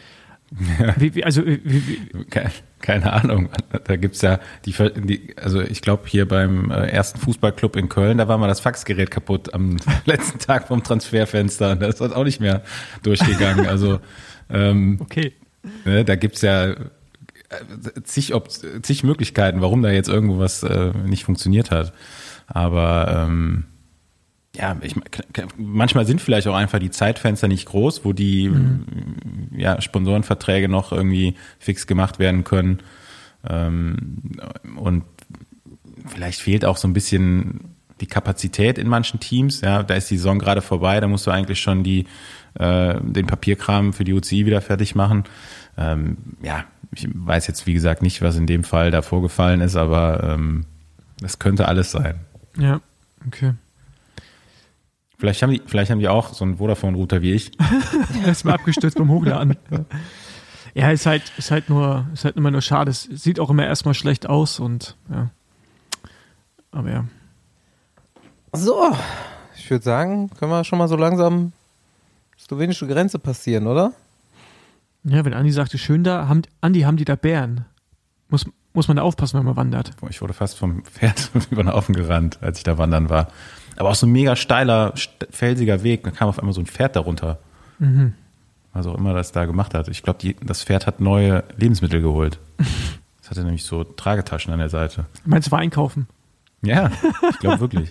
[SPEAKER 2] Wie, wie, also, wie, wie,
[SPEAKER 3] Keine, keine Ahnung. Da gibt's ja die, die also ich glaube hier beim ersten Fußballclub in Köln, da war mal das Faxgerät kaputt am letzten Tag vom Transferfenster. Und das ist auch nicht mehr durchgegangen. Also ähm,
[SPEAKER 2] okay.
[SPEAKER 3] Ne, da gibt's ja zig, zig Möglichkeiten, warum da jetzt irgendwo was äh, nicht funktioniert hat. Aber ähm, ja, ich, manchmal sind vielleicht auch einfach die Zeitfenster nicht groß, wo die mhm. ja, Sponsorenverträge noch irgendwie fix gemacht werden können. Ähm, und vielleicht fehlt auch so ein bisschen die Kapazität in manchen Teams. Ja, da ist die Saison gerade vorbei, da musst du eigentlich schon die, äh, den Papierkram für die U C I wieder fertig machen. Ähm, ja, ich weiß jetzt, wie gesagt, nicht, was in dem Fall da vorgefallen ist, aber ähm, das könnte alles sein.
[SPEAKER 2] Ja, okay.
[SPEAKER 3] Vielleicht haben die, vielleicht haben die auch so einen Vodafone-Router wie ich.
[SPEAKER 2] Er ist mal abgestürzt beim Hochladen. Ja, ist halt, ist halt nur, ist halt immer nur schade. Es sieht auch immer erstmal schlecht aus und ja. Aber ja.
[SPEAKER 1] So, ich würde sagen, können wir schon mal so langsam slowenische Grenze passieren, oder?
[SPEAKER 2] Ja, wenn Andi sagte, schön da, haben, Andi, haben die da Bären? Muss, muss man da aufpassen, wenn man wandert.
[SPEAKER 3] Ich wurde fast vom Pferd über den Haufen gerannt, als ich da wandern war. Aber auch so ein mega steiler, felsiger Weg. Dann kam auf einmal so ein Pferd darunter.
[SPEAKER 2] Mhm.
[SPEAKER 3] Was auch immer das da gemacht hat. Ich glaube, das Pferd hat neue Lebensmittel geholt. Das hatte nämlich so Tragetaschen an der Seite.
[SPEAKER 2] Meinst du, war einkaufen?
[SPEAKER 3] Ja, ich glaube wirklich.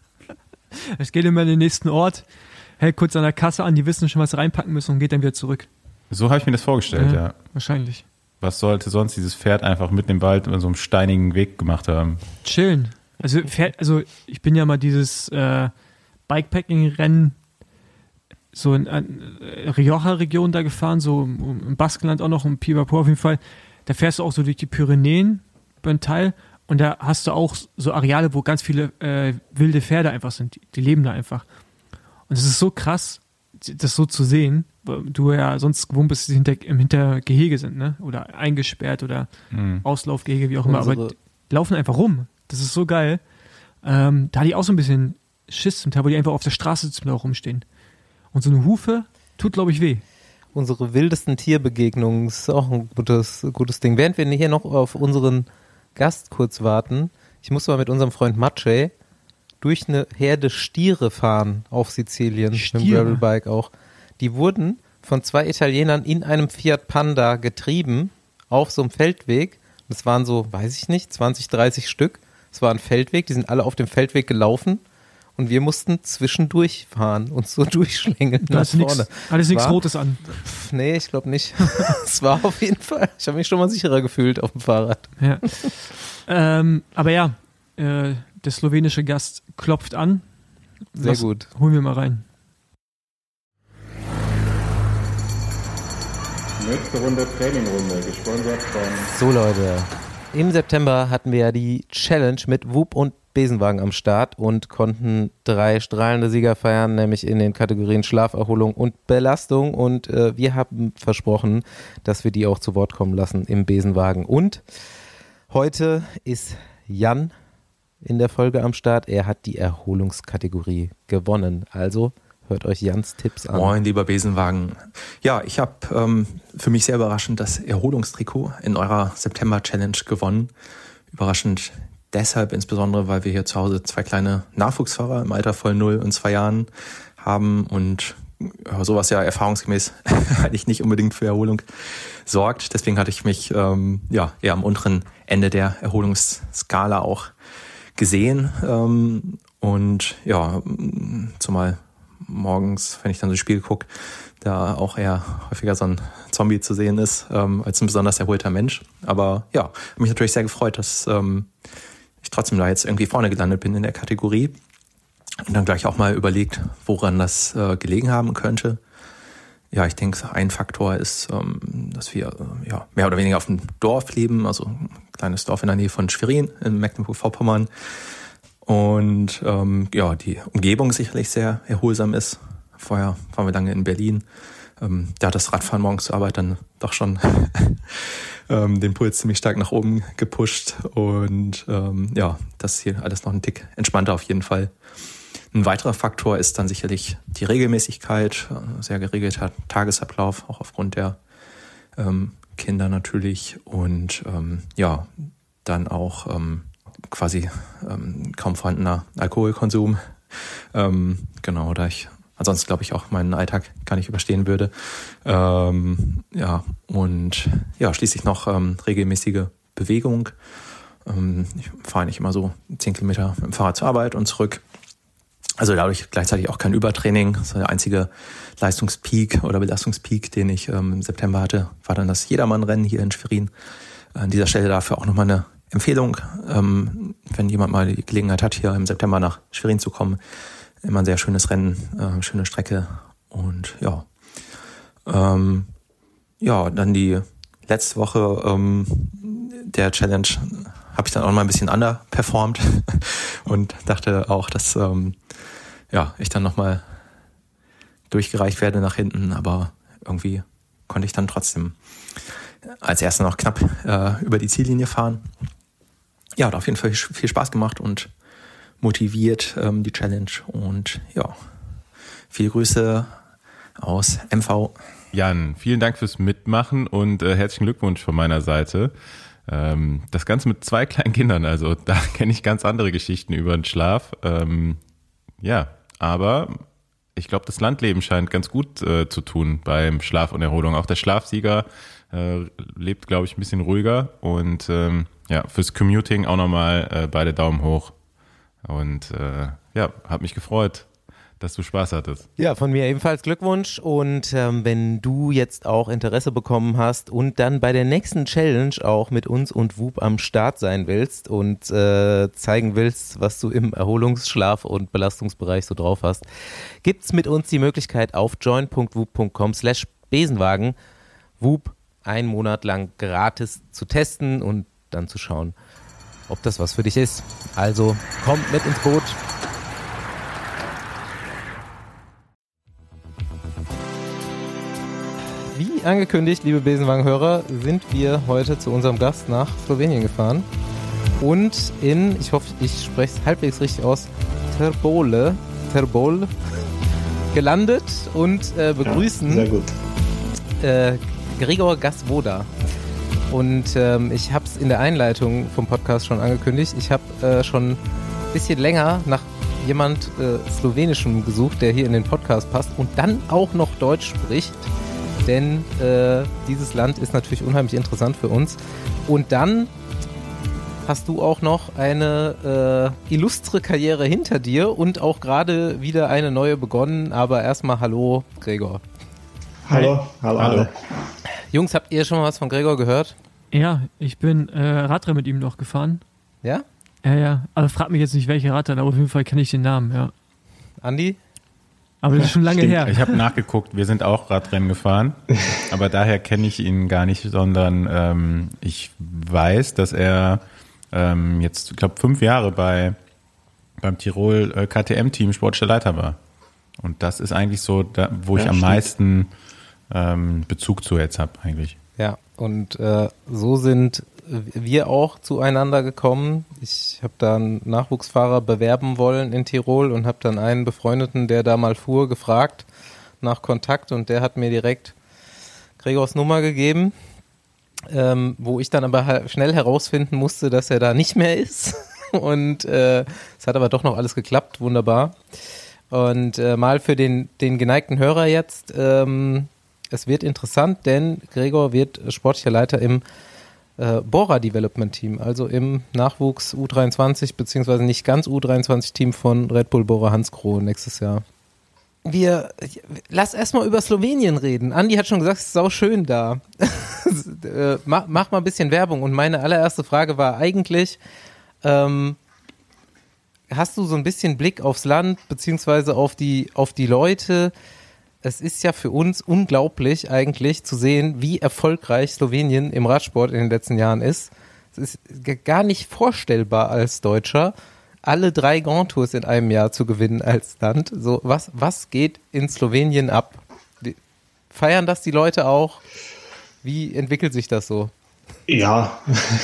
[SPEAKER 2] Es geht immer in den nächsten Ort, hält kurz an der Kasse an, die wissen schon, was sie reinpacken müssen und geht dann wieder zurück.
[SPEAKER 3] So habe ich mir das vorgestellt, ja, ja.
[SPEAKER 2] Wahrscheinlich.
[SPEAKER 3] Was sollte sonst dieses Pferd einfach mitten im Wald über so einem steinigen Weg gemacht haben?
[SPEAKER 2] Chillen. Also, Pferd, also ich bin ja mal dieses äh, Bikepacking-Rennen so in äh, Rioja-Region da gefahren, so um, im Baskenland auch noch, um Pipapo auf jeden Fall. Da fährst du auch so durch die Pyrenäen bei einem Teil und da hast du auch so Areale, wo ganz viele äh, wilde Pferde einfach sind. Die, die leben da einfach. Und es ist so krass, das so zu sehen, weil du ja sonst gewohnt bist, die hinter, im Hintergehege sind, ne? Oder eingesperrt oder mhm. Auslaufgehege, wie auch immer.
[SPEAKER 1] Unsere
[SPEAKER 2] Aber die laufen einfach rum. Das ist so geil. Ähm, da hatte ich auch so ein bisschen Schiss zum Teil, wo die einfach auf der Straße sitzen und auch rumstehen. Und so eine Hufe tut, glaube ich, weh.
[SPEAKER 1] Unsere wildesten Tierbegegnungen ist auch ein gutes, gutes Ding. Während wir hier noch auf unseren Gast kurz warten, ich musste mal mit unserem Freund Maciej durch eine Herde Stiere fahren auf Sizilien.
[SPEAKER 2] Stiere?
[SPEAKER 1] Mit dem Gravelbike auch. Die wurden von zwei Italienern in einem Fiat Panda getrieben auf so einem Feldweg. Das waren so, weiß ich nicht, zwanzig, dreißig Stück. Es war ein Feldweg, die sind alle auf dem Feldweg gelaufen und wir mussten zwischendurch fahren, uns so durchschlängeln
[SPEAKER 2] Da
[SPEAKER 1] nach
[SPEAKER 2] hast du
[SPEAKER 1] vorne.
[SPEAKER 2] alles nichts
[SPEAKER 1] War-
[SPEAKER 2] Rotes an.
[SPEAKER 1] Pff, nee, ich glaube nicht. Es war auf jeden Fall, ich habe mich schon mal sicherer gefühlt auf dem Fahrrad.
[SPEAKER 2] Ja. ähm, aber ja, äh, der slowenische Gast klopft an.
[SPEAKER 1] Sehr
[SPEAKER 2] Lass-
[SPEAKER 1] gut.
[SPEAKER 2] Holen wir mal rein.
[SPEAKER 4] Nächste Runde Trainingrunde, gesponsert von
[SPEAKER 1] So Leute, im September hatten wir ja die Challenge mit Whoop und Besenwagen am Start und konnten drei strahlende Sieger feiern, nämlich in den Kategorien Schlaferholung und Belastung und äh, wir haben versprochen, dass wir die auch zu Wort kommen lassen im Besenwagen. Und heute ist Jan in der Folge am Start. Er hat die Erholungskategorie gewonnen. Also hört euch Jans Tipps an.
[SPEAKER 6] Moin, lieber Besenwagen. Ja, ich habe ähm, für mich sehr überraschend das Erholungstrikot in eurer September-Challenge gewonnen. Überraschend deshalb insbesondere, weil wir hier zu Hause zwei kleine Nachwuchsfahrer im Alter von null und zwei Jahren haben und ja, sowas ja erfahrungsgemäß eigentlich nicht unbedingt für Erholung sorgt. Deswegen hatte ich mich ähm, ja eher am unteren Ende der Erholungsskala auch gesehen. Ähm, und ja, zumal morgens, wenn ich dann so ein Spiel gucke, da auch eher häufiger so ein Zombie zu sehen ist, ähm, als ein besonders erholter Mensch. Aber ja, habe mich natürlich sehr gefreut, dass ähm, ich trotzdem da jetzt irgendwie vorne gelandet bin in der Kategorie. Und dann gleich auch mal überlegt, woran das äh, gelegen haben könnte. Ja, ich denke, ein Faktor ist, ähm, dass wir äh, ja mehr oder weniger auf dem Dorf leben, also ein kleines Dorf in der Nähe von Schwerin in Mecklenburg-Vorpommern. Und ähm, ja, die Umgebung sicherlich sehr erholsam ist. Vorher waren wir lange in Berlin. Ähm, da hat das Radfahren morgens zur Arbeit dann doch schon ähm, den Puls ziemlich stark nach oben gepusht. Und ähm, ja, das ist hier alles noch ein Tick entspannter auf jeden Fall. Ein weiterer Faktor ist dann sicherlich die Regelmäßigkeit, sehr geregelter Tagesablauf, auch aufgrund der ähm, Kinder natürlich und ähm, ja, dann auch ähm, quasi ähm, kaum vorhandener Alkoholkonsum. Ähm, genau, da ich ansonsten, glaube ich, auch meinen Alltag gar nicht überstehen würde. Ähm, ja, und ja, schließlich noch ähm, regelmäßige Bewegung. Ähm, ich fahre nicht immer so zehn Kilometer mit dem Fahrrad zur Arbeit und zurück. Also dadurch gleichzeitig auch kein Übertraining. Das war der einzige Leistungspeak oder Belastungspeak, den ich ähm, im September hatte, war dann das Jedermann-Rennen hier in Schwerin. An dieser Stelle dafür auch nochmal eine Empfehlung, ähm, wenn jemand mal die Gelegenheit hat, hier im September nach Schwerin zu kommen. Immer ein sehr schönes Rennen, äh, schöne Strecke und ja. Ähm, ja, dann die letzte Woche ähm, der Challenge habe ich dann auch mal ein bisschen underperformed und dachte auch, dass ähm, ja, ich dann nochmal durchgereicht werde nach hinten, aber irgendwie konnte ich dann trotzdem als Erster noch knapp äh, über die Ziellinie fahren. Ja, hat auf jeden Fall viel Spaß gemacht und motiviert ähm, die Challenge und ja, viele Grüße aus M V.
[SPEAKER 3] Jan, vielen Dank fürs Mitmachen und äh, herzlichen Glückwunsch von meiner Seite. Ähm, das Ganze mit zwei kleinen Kindern, also da kenne ich ganz andere Geschichten über den Schlaf. Ähm, ja, aber ich glaube, das Landleben scheint ganz gut äh, zu tun beim Schlaf und Erholung. Auch der Schlafsieger äh, lebt, glaube ich, ein bisschen ruhiger und ähm, ja, fürs Commuting auch nochmal äh, beide Daumen hoch. Und äh, ja, hat mich gefreut, dass du Spaß hattest.
[SPEAKER 1] Ja, von mir ebenfalls Glückwunsch und ähm, wenn du jetzt auch Interesse bekommen hast und dann bei der nächsten Challenge auch mit uns und Whoop am Start sein willst und äh, zeigen willst, was du im Erholungsschlaf- und Belastungsbereich so drauf hast, gibt's mit uns die Möglichkeit auf join punkt whoop punkt com slash Besenwagen Whoop einen Monat lang gratis zu testen und dann zu schauen, ob das was für dich ist. Also kommt mit ins Boot. Wie angekündigt, liebe Besenwagen-Hörer, sind wir heute zu unserem Gast nach Slowenien gefahren und in, ich hoffe, ich spreche es halbwegs richtig aus, Trbole, Trbole gelandet und äh, begrüßen
[SPEAKER 7] ja, sehr gut.
[SPEAKER 1] Äh, Gregor Gasvoda. Und ähm, ich habe es in der Einleitung vom Podcast schon angekündigt. Ich habe äh, schon ein bisschen länger nach jemand äh, Slowenischem gesucht, der hier in den Podcast passt und dann auch noch Deutsch spricht. Denn äh, dieses Land ist natürlich unheimlich interessant für uns. Und dann hast du auch noch eine äh, illustre Karriere hinter dir und auch gerade wieder eine neue begonnen. Aber erstmal hallo, Gregor.
[SPEAKER 7] Hallo, hallo, hallo.
[SPEAKER 1] Jungs, habt ihr schon mal was von Gregor gehört?
[SPEAKER 2] Ja, ich bin äh, Radrennen mit ihm noch gefahren.
[SPEAKER 1] Ja?
[SPEAKER 2] Ja, ja. Aber frag mich jetzt nicht, welche Radrennen, aber auf jeden Fall kenne ich den Namen, ja.
[SPEAKER 1] Andi?
[SPEAKER 2] Aber das ist schon lange
[SPEAKER 7] Stimmt.
[SPEAKER 2] her.
[SPEAKER 3] Ich habe nachgeguckt, wir sind auch Radrennen gefahren, aber daher kenne ich ihn gar nicht, sondern ähm, ich weiß, dass er ähm, jetzt, ich glaube, fünf Jahre bei beim Tirol äh, K T M-Team sportlicher Leiter war. Und das ist eigentlich so, da, wo ich
[SPEAKER 7] Ja,
[SPEAKER 3] am
[SPEAKER 7] stimmt.
[SPEAKER 3] meisten ähm, Bezug zu jetzt habe eigentlich.
[SPEAKER 1] Ja, und äh, so sind wir auch zueinander gekommen. Ich habe da einen Nachwuchsfahrer bewerben wollen in Tirol und habe dann einen Befreundeten, der da mal fuhr, gefragt nach Kontakt und der hat mir direkt Gregors Nummer gegeben, ähm, wo ich dann aber halt schnell herausfinden musste, dass er da nicht mehr ist. Und äh, es hat aber doch noch alles geklappt, wunderbar. Und äh, mal für den, den geneigten Hörer jetzt, ähm, es wird interessant, denn Gregor wird sportlicher Leiter im äh, Bora Development Team, also im Nachwuchs U dreiundzwanzig, beziehungsweise nicht ganz U dreiundzwanzig Team von Red Bull Bora Hansgrohe nächstes Jahr. Wir, lass erstmal über Slowenien reden. Andi hat schon gesagt, es ist sau schön da. äh, mach, mach mal ein bisschen Werbung. Und meine allererste Frage war eigentlich, ähm, hast du so ein bisschen Blick aufs Land, beziehungsweise auf die, auf die Leute? Es ist ja für uns unglaublich eigentlich zu sehen, wie erfolgreich Slowenien im Radsport in den letzten Jahren ist. Es ist g- gar nicht vorstellbar als Deutscher, alle drei Grand Tours in einem Jahr zu gewinnen als Land. So, was, was geht in Slowenien ab? Die, feiern das die Leute auch? Wie entwickelt sich das so?
[SPEAKER 7] Ja,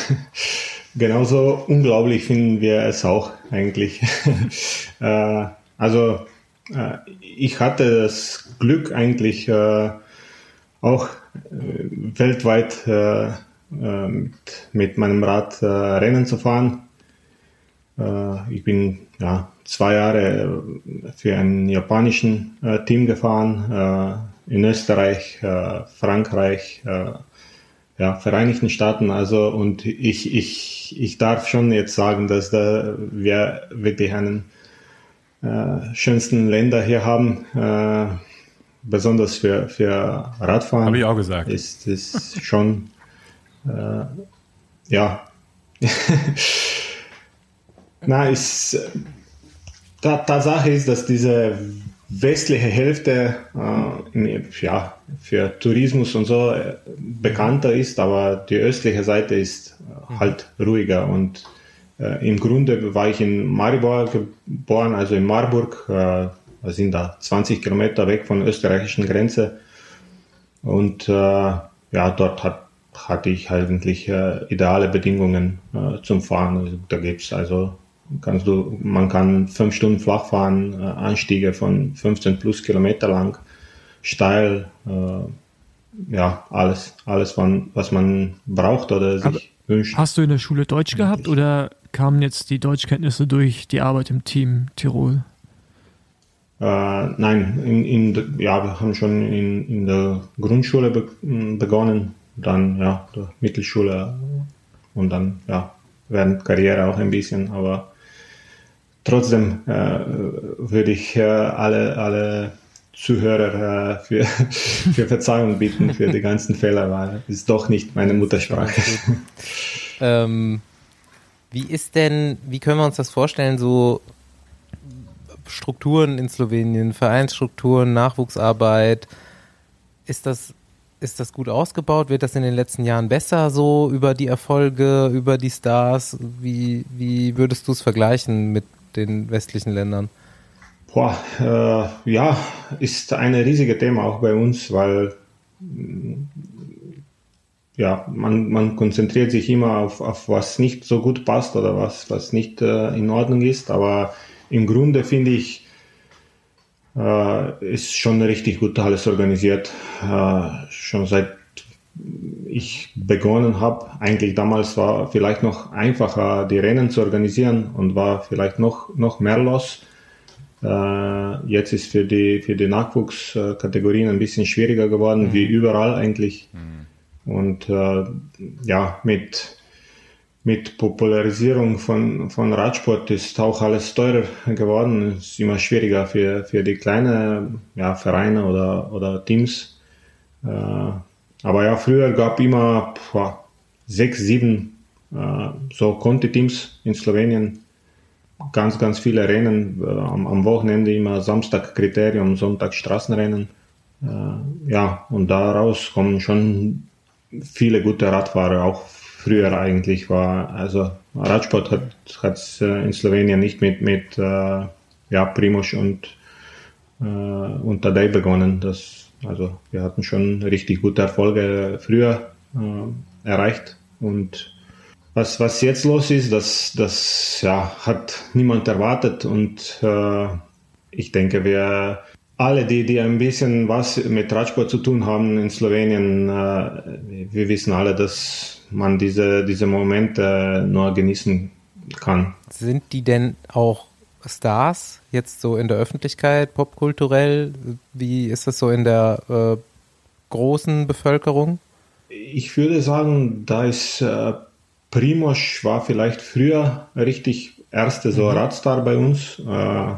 [SPEAKER 7] genauso unglaublich finden wir es auch eigentlich. äh, also äh, ich hatte das Glück eigentlich äh, auch äh, weltweit äh, äh, mit, mit meinem Rad äh, Rennen zu fahren. Äh, ich bin ja zwei Jahre für ein japanischen äh, Team gefahren, äh, in Österreich, äh, Frankreich, äh, ja, Vereinigten Staaten. Also und ich ich ich darf schon jetzt sagen, dass da wir wirklich einen äh, schönsten Länder hier haben. Äh, besonders für, für Radfahren.
[SPEAKER 3] Habe ich auch gesagt.
[SPEAKER 7] Ist, ist schon, äh, ja. Na, ist, ta Tatsache ist, dass diese westliche Hälfte äh, in, ja, für Tourismus und so äh, bekannter ist, aber die östliche Seite ist äh, halt ruhiger. Und äh, im Grunde war ich in Maribor geboren, also in Marburg. Äh, Wir sind da zwanzig Kilometer weg von der österreichischen Grenze. Und äh, ja, dort hat, hatte ich eigentlich äh, ideale Bedingungen äh, zum Fahren. Also, da gibt's also, kannst du, man kann fünf Stunden flach fahren, äh, Anstiege von fünfzehn plus Kilometer lang, steil, äh, ja, alles, alles, wann, was man braucht oder sich
[SPEAKER 2] Aber
[SPEAKER 7] wünscht.
[SPEAKER 2] Hast du in der Schule Deutsch gehabt oder kamen jetzt die Deutschkenntnisse durch die Arbeit im Team Tirol?
[SPEAKER 7] Äh, nein, in, in, ja, wir haben schon in, in der Grundschule be begonnen, dann ja, der Mittelschule und dann ja, während Karriere auch ein bisschen, aber trotzdem äh, würde ich äh, alle, alle Zuhörer äh, für, für Verzeihung bitten für die ganzen Fehler, weil es ist doch nicht meine Muttersprache.
[SPEAKER 1] ähm, wie ist denn, wie können wir uns das vorstellen, so Strukturen in Slowenien, Vereinsstrukturen, Nachwuchsarbeit, ist das, ist das gut ausgebaut? Wird das in den letzten Jahren besser, so über die Erfolge, über die Stars? Wie, wie würdest du es vergleichen mit den westlichen Ländern?
[SPEAKER 7] Boah, äh, ja, ist ein riesiges Thema auch bei uns, weil ja, man, man konzentriert sich immer auf, auf was nicht so gut passt oder was, was nicht äh, in Ordnung ist, aber im Grunde finde ich, äh, ist schon richtig gut alles organisiert. Äh, schon seit ich begonnen habe, eigentlich damals war vielleicht noch einfacher, die Rennen zu organisieren und war vielleicht noch, noch mehr los. Äh, jetzt ist für die, für die Nachwuchskategorien ein bisschen schwieriger geworden, mhm. wie überall eigentlich. Mhm. Und äh, ja, mit Mit Popularisierung von, von Radsport ist auch alles teurer geworden. Es ist immer schwieriger für, für die kleinen ja, Vereine oder, oder Teams. Äh, aber ja, früher gab immer boah, sechs, sieben äh, so Conti-Teams in Slowenien. Ganz, ganz viele Rennen. Äh, am, am Wochenende immer Samstag Kriterium, Sonntag Straßenrennen. Äh, ja, und daraus kommen schon viele gute Radfahrer, auch früher eigentlich war, also Radsport hat hat äh, in Slowenien nicht mit mit äh, ja Primož und äh, und Tadej begonnen. Das also wir hatten schon richtig gute Erfolge früher äh, erreicht und was was jetzt los ist, das das ja hat niemand erwartet und äh, ich denke wir alle, die, die ein bisschen was mit Radsport zu tun haben in Slowenien, äh, wir wissen alle, dass man diese, diese Momente nur genießen kann.
[SPEAKER 1] Sind die denn auch Stars jetzt so in der Öffentlichkeit, popkulturell? Wie ist das so in der äh, großen Bevölkerung?
[SPEAKER 7] Ich würde sagen, da ist äh, Primož war vielleicht früher richtig erste so mhm. Radstar bei uns. Äh,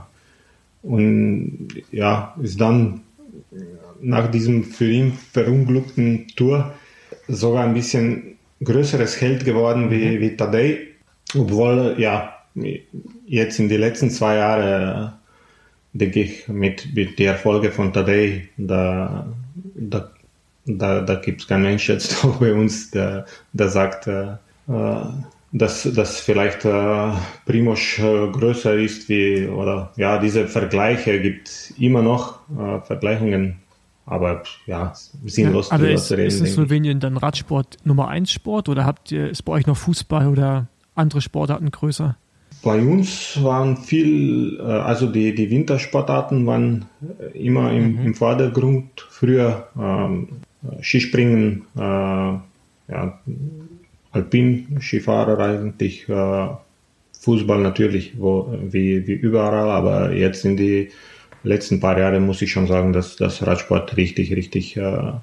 [SPEAKER 7] Und ja, ist dann nach diesem für ihn verunglückten Tour sogar ein bisschen größeres Held geworden wie, wie Tadej. Obwohl, ja, jetzt in den letzten zwei Jahren, denke ich, mit, mit den Erfolgen von Tadej, da, da, da, da gibt es keinen Mensch jetzt auch bei uns, der, der sagt, äh, dass, dass vielleicht äh, Primož äh, größer ist wie, oder ja, diese Vergleiche gibt immer noch, äh, Vergleichungen, aber ja, sinnlos
[SPEAKER 2] ja, aber
[SPEAKER 7] drüber
[SPEAKER 2] ist,
[SPEAKER 7] zu reden.
[SPEAKER 2] Ist in Slowenien dann Radsport Nummer eins Sport oder habt ihr, ist bei euch noch Fußball oder andere Sportarten größer?
[SPEAKER 7] Bei uns waren viel, äh, also die, die Wintersportarten waren immer im, mhm. im Vordergrund. Früher ähm, Skispringen, äh, ja, Alpin-Skifahrer eigentlich, äh, Fußball natürlich, wo, wie, wie überall, aber jetzt in die letzten paar Jahre muss ich schon sagen, dass das Radsport richtig, richtig äh,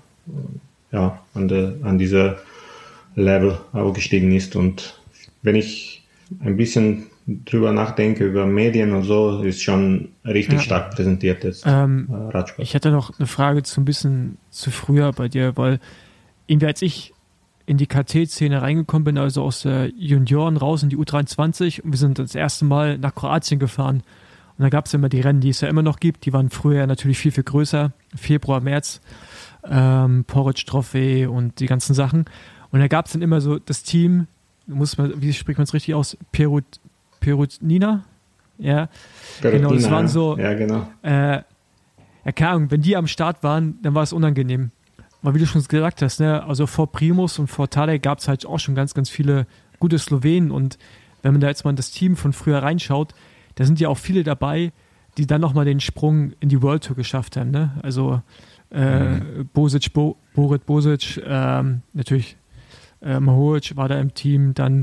[SPEAKER 7] ja, an, der, an dieser Level aufgestiegen ist. Und wenn ich ein bisschen drüber nachdenke, über Medien und so, ist schon richtig ja. stark präsentiert jetzt
[SPEAKER 2] ähm,
[SPEAKER 7] äh, Radsport.
[SPEAKER 2] Ich hätte noch eine Frage zu ein bisschen zu früher bei dir, weil irgendwie als ich in die K T-Szene reingekommen bin, also aus der Junioren raus in die U dreiundzwanzig, und wir sind das erste Mal nach Kroatien gefahren. Und da gab es immer die Rennen, die es ja immer noch gibt. Die waren früher natürlich viel, viel größer. Februar, März, ähm, Porridge Trophy und die ganzen Sachen. Und da gab es dann immer so das Team, muss man, wie spricht man es richtig aus? Perut, Perutnina? Ja,
[SPEAKER 7] Perutnina,
[SPEAKER 2] genau, das waren so,
[SPEAKER 7] ja, genau.
[SPEAKER 2] Äh, ja, keine Ahnung, wenn die am Start waren, dann war es unangenehm. Weil wie du schon gesagt hast, ne, also vor Primus und vor Tadej gab es halt auch schon ganz, ganz viele gute Slowenen. Und wenn man da jetzt mal in das Team von früher reinschaut, da sind ja auch viele dabei, die dann nochmal den Sprung in die World Tour geschafft haben. Ne? Also äh, mhm. Bosic, Bo, Borit Bosic, ähm, natürlich äh, Mahoic war da im Team, dann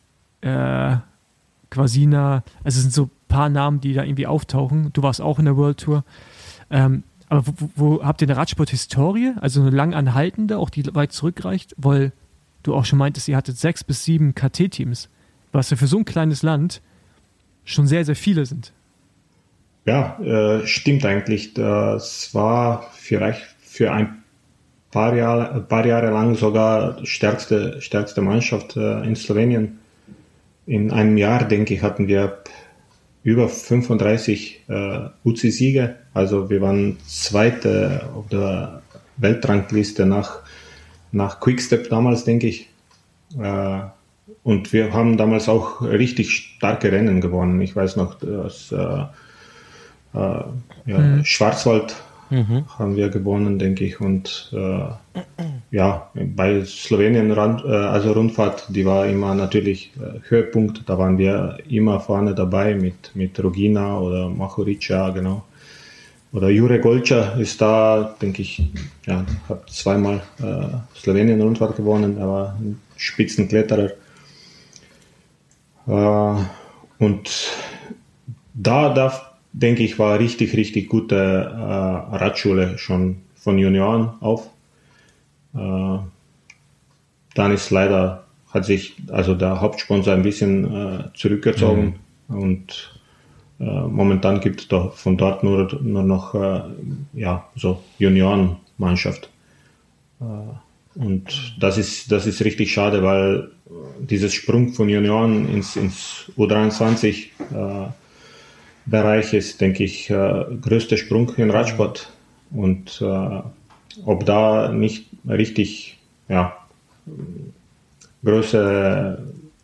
[SPEAKER 2] äh, Quasina. Also es sind so ein paar Namen, die da irgendwie auftauchen. Du warst auch in der World Tour. Ähm, aber wo, wo habt ihr eine Radsport-Historie? Also eine lang anhaltende, auch die weit zurückreicht? Weil du auch schon meintest, ihr hattet sechs bis sieben K T-Teams. Was ja für so ein kleines Land schon sehr, sehr viele sind.
[SPEAKER 7] Ja, äh, stimmt eigentlich. Das war vielleicht für ein paar Jahre, ein paar Jahre lang sogar stärkste, stärkste Mannschaft äh, in Slowenien. In einem Jahr, denke ich, hatten wir über fünfunddreißig äh, U C I-Siege. Also wir waren Zweite auf der Weltrangliste nach, nach Quickstep damals, denke ich. Äh, Und wir haben damals auch richtig starke Rennen gewonnen. Ich weiß noch, dass äh, äh, ja, mhm. Schwarzwald mhm. haben wir gewonnen, denke ich. Und äh, ja, bei Slowenien, äh, also Rundfahrt, die war immer natürlich äh, Höhepunkt. Da waren wir immer vorne dabei mit, mit Rogina oder Machorica, genau. Oder Jure Golča ist da, denke ich, ja, hat zweimal äh, Slowenien Rundfahrt gewonnen. Er war ein Spitzenkletterer. Uh, und da, da denke ich, war richtig, richtig gute uh, Radschule schon von Junioren auf. Uh, dann ist leider, hat sich also der Hauptsponsor ein bisschen uh, zurückgezogen mhm. und uh, momentan gibt es doch von dort nur, nur noch uh, ja, so Juniorenmannschaft. Uh, Und das ist, das ist richtig schade, weil dieses Sprung von Junioren ins, ins U dreiundzwanzig äh, Bereich ist, denke ich, äh, größter Sprung in Radsport. Und äh, ob da nicht richtig, ja, große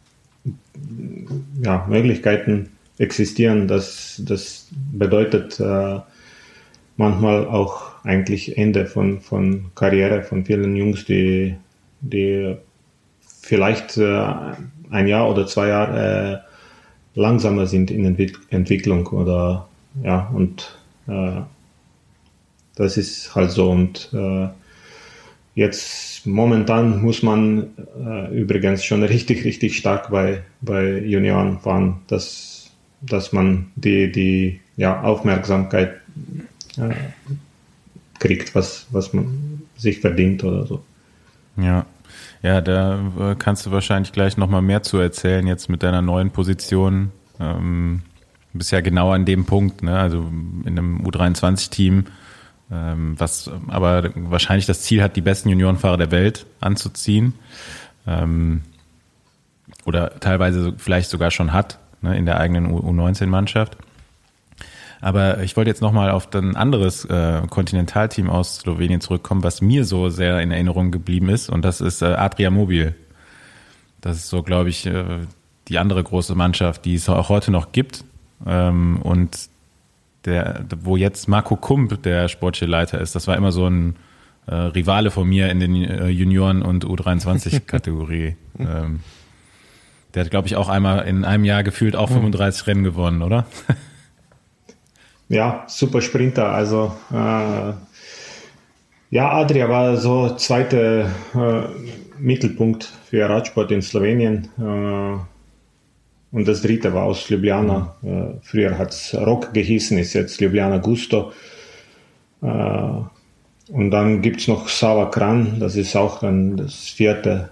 [SPEAKER 7] ja, Möglichkeiten existieren, das, das bedeutet äh, manchmal auch eigentlich Ende von, von Karriere von vielen Jungs, die, die vielleicht äh, ein Jahr oder zwei Jahre äh, langsamer sind in Entwick- Entwicklung oder ja, und äh, das ist halt so. Und äh, jetzt momentan muss man äh, übrigens schon richtig, richtig stark bei, bei Junioren fahren, dass, dass man die, die ja, Aufmerksamkeit äh, kriegt, was, was man sich verdient oder so.
[SPEAKER 3] Ja, ja, da kannst du wahrscheinlich gleich nochmal mehr zu erzählen, jetzt mit deiner neuen Position. Ähm, du bist ja genau an dem Punkt, ne? Also in einem U dreiundzwanzig-Team, ähm, was aber wahrscheinlich das Ziel hat, die besten Juniorenfahrer der Welt anzuziehen. Ähm, oder teilweise vielleicht sogar schon hat, ne, in der eigenen U neunzehn-Mannschaft. Aber ich wollte jetzt nochmal auf ein anderes äh, Kontinentalteam aus Slowenien zurückkommen, was mir so sehr in Erinnerung geblieben ist. Und das ist äh, Adria Mobil. Das ist so, glaube ich, äh, die andere große Mannschaft, die es auch heute noch gibt. Ähm, und der, wo jetzt Marco Kump der sportliche Leiter ist. Das war immer so ein äh, Rivale von mir in den äh, Junioren- und U dreiundzwanzig-Kategorie. ähm, der hat, glaube ich, auch einmal in einem Jahr gefühlt auch fünfunddreißig Rennen gewonnen, oder?
[SPEAKER 7] Ja, super Sprinter. Also äh, Ja, Adria war so zweiter äh, Mittelpunkt für Radsport in Slowenien. Äh, und das dritte war aus Ljubljana. Mhm. Äh, früher hat es Rock gehießen, ist jetzt Ljubljana Gusto. Äh, und dann gibt es noch Sava Kran, das ist auch dann das vierte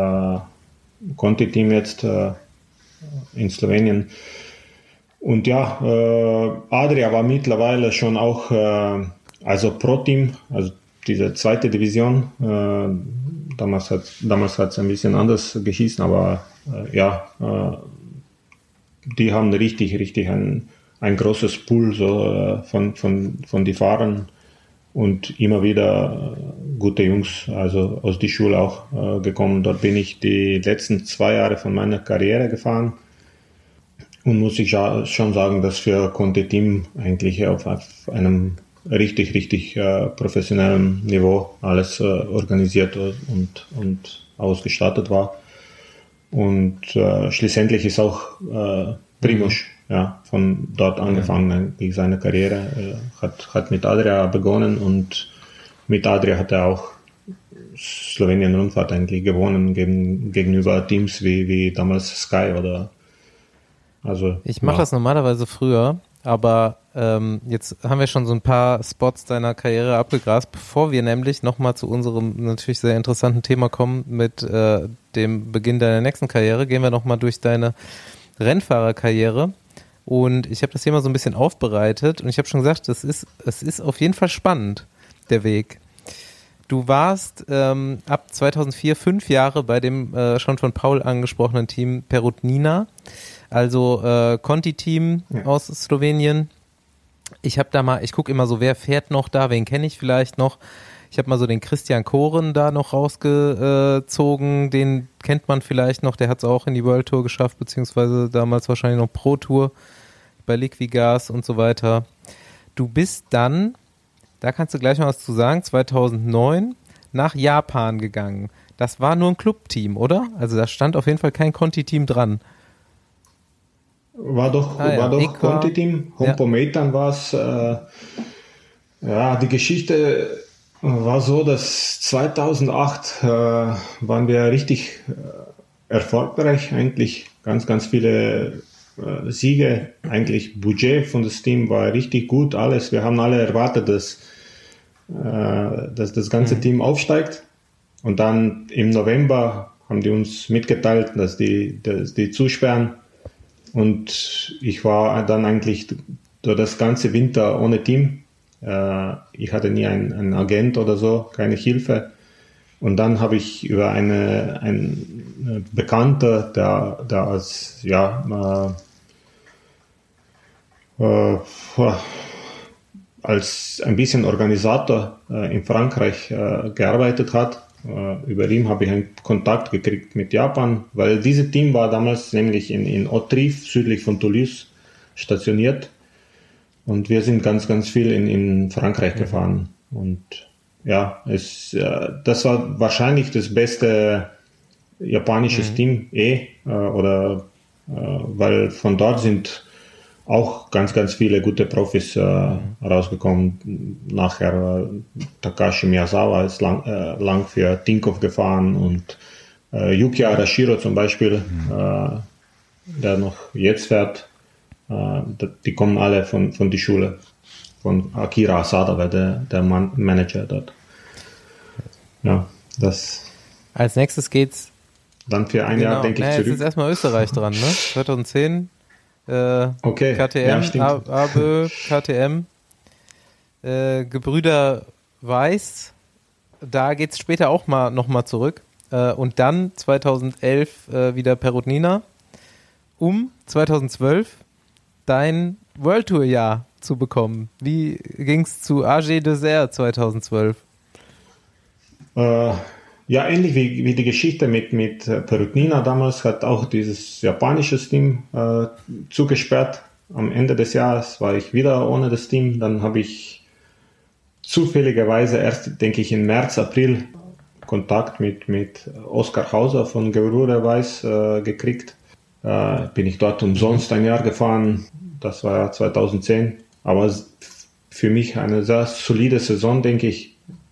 [SPEAKER 7] äh, Conti-Team jetzt äh, in Slowenien. Und ja, äh, Adria war mittlerweile schon auch äh, also Pro-Team, also diese zweite Division. Äh, damals hat damals hat's ein bisschen anders gehießen, aber äh, ja, äh, die haben richtig, richtig ein, ein großes Pool so, äh, von, von, von die Fahrern und immer wieder äh, gute Jungs, also aus der Schule auch äh, gekommen. Dort bin ich die letzten zwei Jahre von meiner Karriere gefahren. Und muss ich schon sagen, dass für Conti-Team eigentlich auf einem richtig, richtig äh, professionellen Niveau alles äh, organisiert und, und ausgestattet war. Und äh, schlussendlich ist auch äh, Primož mhm. ja, von dort angefangen, eigentlich seine Karriere. Äh, hat, hat mit Adria begonnen und mit Adria hat er auch Slowenien-Rundfahrt eigentlich gewonnen gegen, gegenüber Teams wie, wie damals Sky oder also.
[SPEAKER 1] Ich mache
[SPEAKER 7] ja.
[SPEAKER 1] das normalerweise früher, aber ähm, jetzt haben wir schon so ein paar Spots deiner Karriere abgegrast, bevor wir nämlich nochmal zu unserem natürlich sehr interessanten Thema kommen mit äh, dem Beginn deiner nächsten Karriere, gehen wir nochmal durch deine Rennfahrerkarriere. Und ich habe das hier mal so ein bisschen aufbereitet und ich habe schon gesagt, das ist, es ist auf jeden Fall spannend, der Weg. Du warst ähm, ab zweitausendvier fünf Jahre bei dem äh, schon von Paul angesprochenen Team Perutnina, also äh, Conti-Team ja. aus Slowenien. Ich habe da mal, ich gucke immer so, wer fährt noch da, wen kenne ich vielleicht noch. Ich habe mal so den Christian Koren da noch rausgezogen, den kennt man vielleicht noch, der hat es auch in die World Tour geschafft, beziehungsweise damals wahrscheinlich noch Pro Tour bei Liquigas und so weiter. Du bist dann, da kannst du gleich mal was zu sagen, zweitausendneun nach Japan gegangen. Das war nur ein Clubteam, oder? Also da stand auf jeden Fall kein Conti-Team dran.
[SPEAKER 7] War doch, ah, war ja. doch Conti-Team. Hompo ja. Meitan war es. Äh, ja, die Geschichte war so, dass zweitausendacht äh, waren wir richtig äh, erfolgreich, eigentlich ganz, ganz viele äh, Siege, eigentlich Budget von das Team war richtig gut, alles. Wir haben alle erwartet, dass, äh, dass das ganze mhm. Team aufsteigt und dann im November haben die uns mitgeteilt, dass die, dass die zusperren und ich war dann eigentlich durch das ganze Winter ohne Team. Ich hatte nie einen, einen Agent oder so, keine Hilfe. Und dann habe ich über eine, einen Bekannter, der, der als, ja, äh, äh, als ein bisschen Organisator äh, in Frankreich äh, gearbeitet hat. Äh, über ihn habe ich einen Kontakt gekriegt mit Japan, weil dieses Team war damals nämlich in, in Haute-Rive, südlich von Toulouse, stationiert. Und wir sind ganz, ganz viel in, in Frankreich gefahren. Und ja, es, äh, das war wahrscheinlich das beste japanische mhm. Team eh, äh, oder äh, weil von dort sind auch ganz, ganz viele gute Profis äh, mhm. rausgekommen. Nachher äh, Takashi Miyazawa ist lang, äh, lang für Tinkoff gefahren und äh, Yuki Arashiro zum Beispiel, mhm. äh, der noch jetzt fährt. Die kommen alle von, von der Schule, von Akira Asada, war der, der Man- Manager dort. Ja, das.
[SPEAKER 1] Als nächstes geht's.
[SPEAKER 7] Dann für ein genau. Jahr, denke ich,
[SPEAKER 1] naja,
[SPEAKER 7] zurück.
[SPEAKER 1] Jetzt ist erstmal Österreich dran, ne? zweitausendzehn äh,
[SPEAKER 7] okay.
[SPEAKER 1] K T M,
[SPEAKER 7] ja,
[SPEAKER 1] Abö, K T M, äh, Gebrüder Weiß. Da geht's später auch mal nochmal zurück. Äh, und dann zweitausendelf äh, wieder Perutnina, um zweitausendzwölf dein World Tour Jahr zu bekommen. Wie ging's zu A G Dessert zweitausendzwölf?
[SPEAKER 7] Äh, ja, ähnlich wie, wie die Geschichte mit, mit Perutnina damals hat auch dieses japanische Team äh, zugesperrt. Am Ende des Jahres war ich wieder ohne das Team. Dann habe ich zufälligerweise erst, denke ich, im März, April Kontakt mit, mit Oskar Hauser von Gebrüder Weiß äh, gekriegt. Äh, bin ich dort umsonst ein Jahr gefahren. Das war zweitausendzehn. Aber für mich eine sehr solide Saison, denke ich.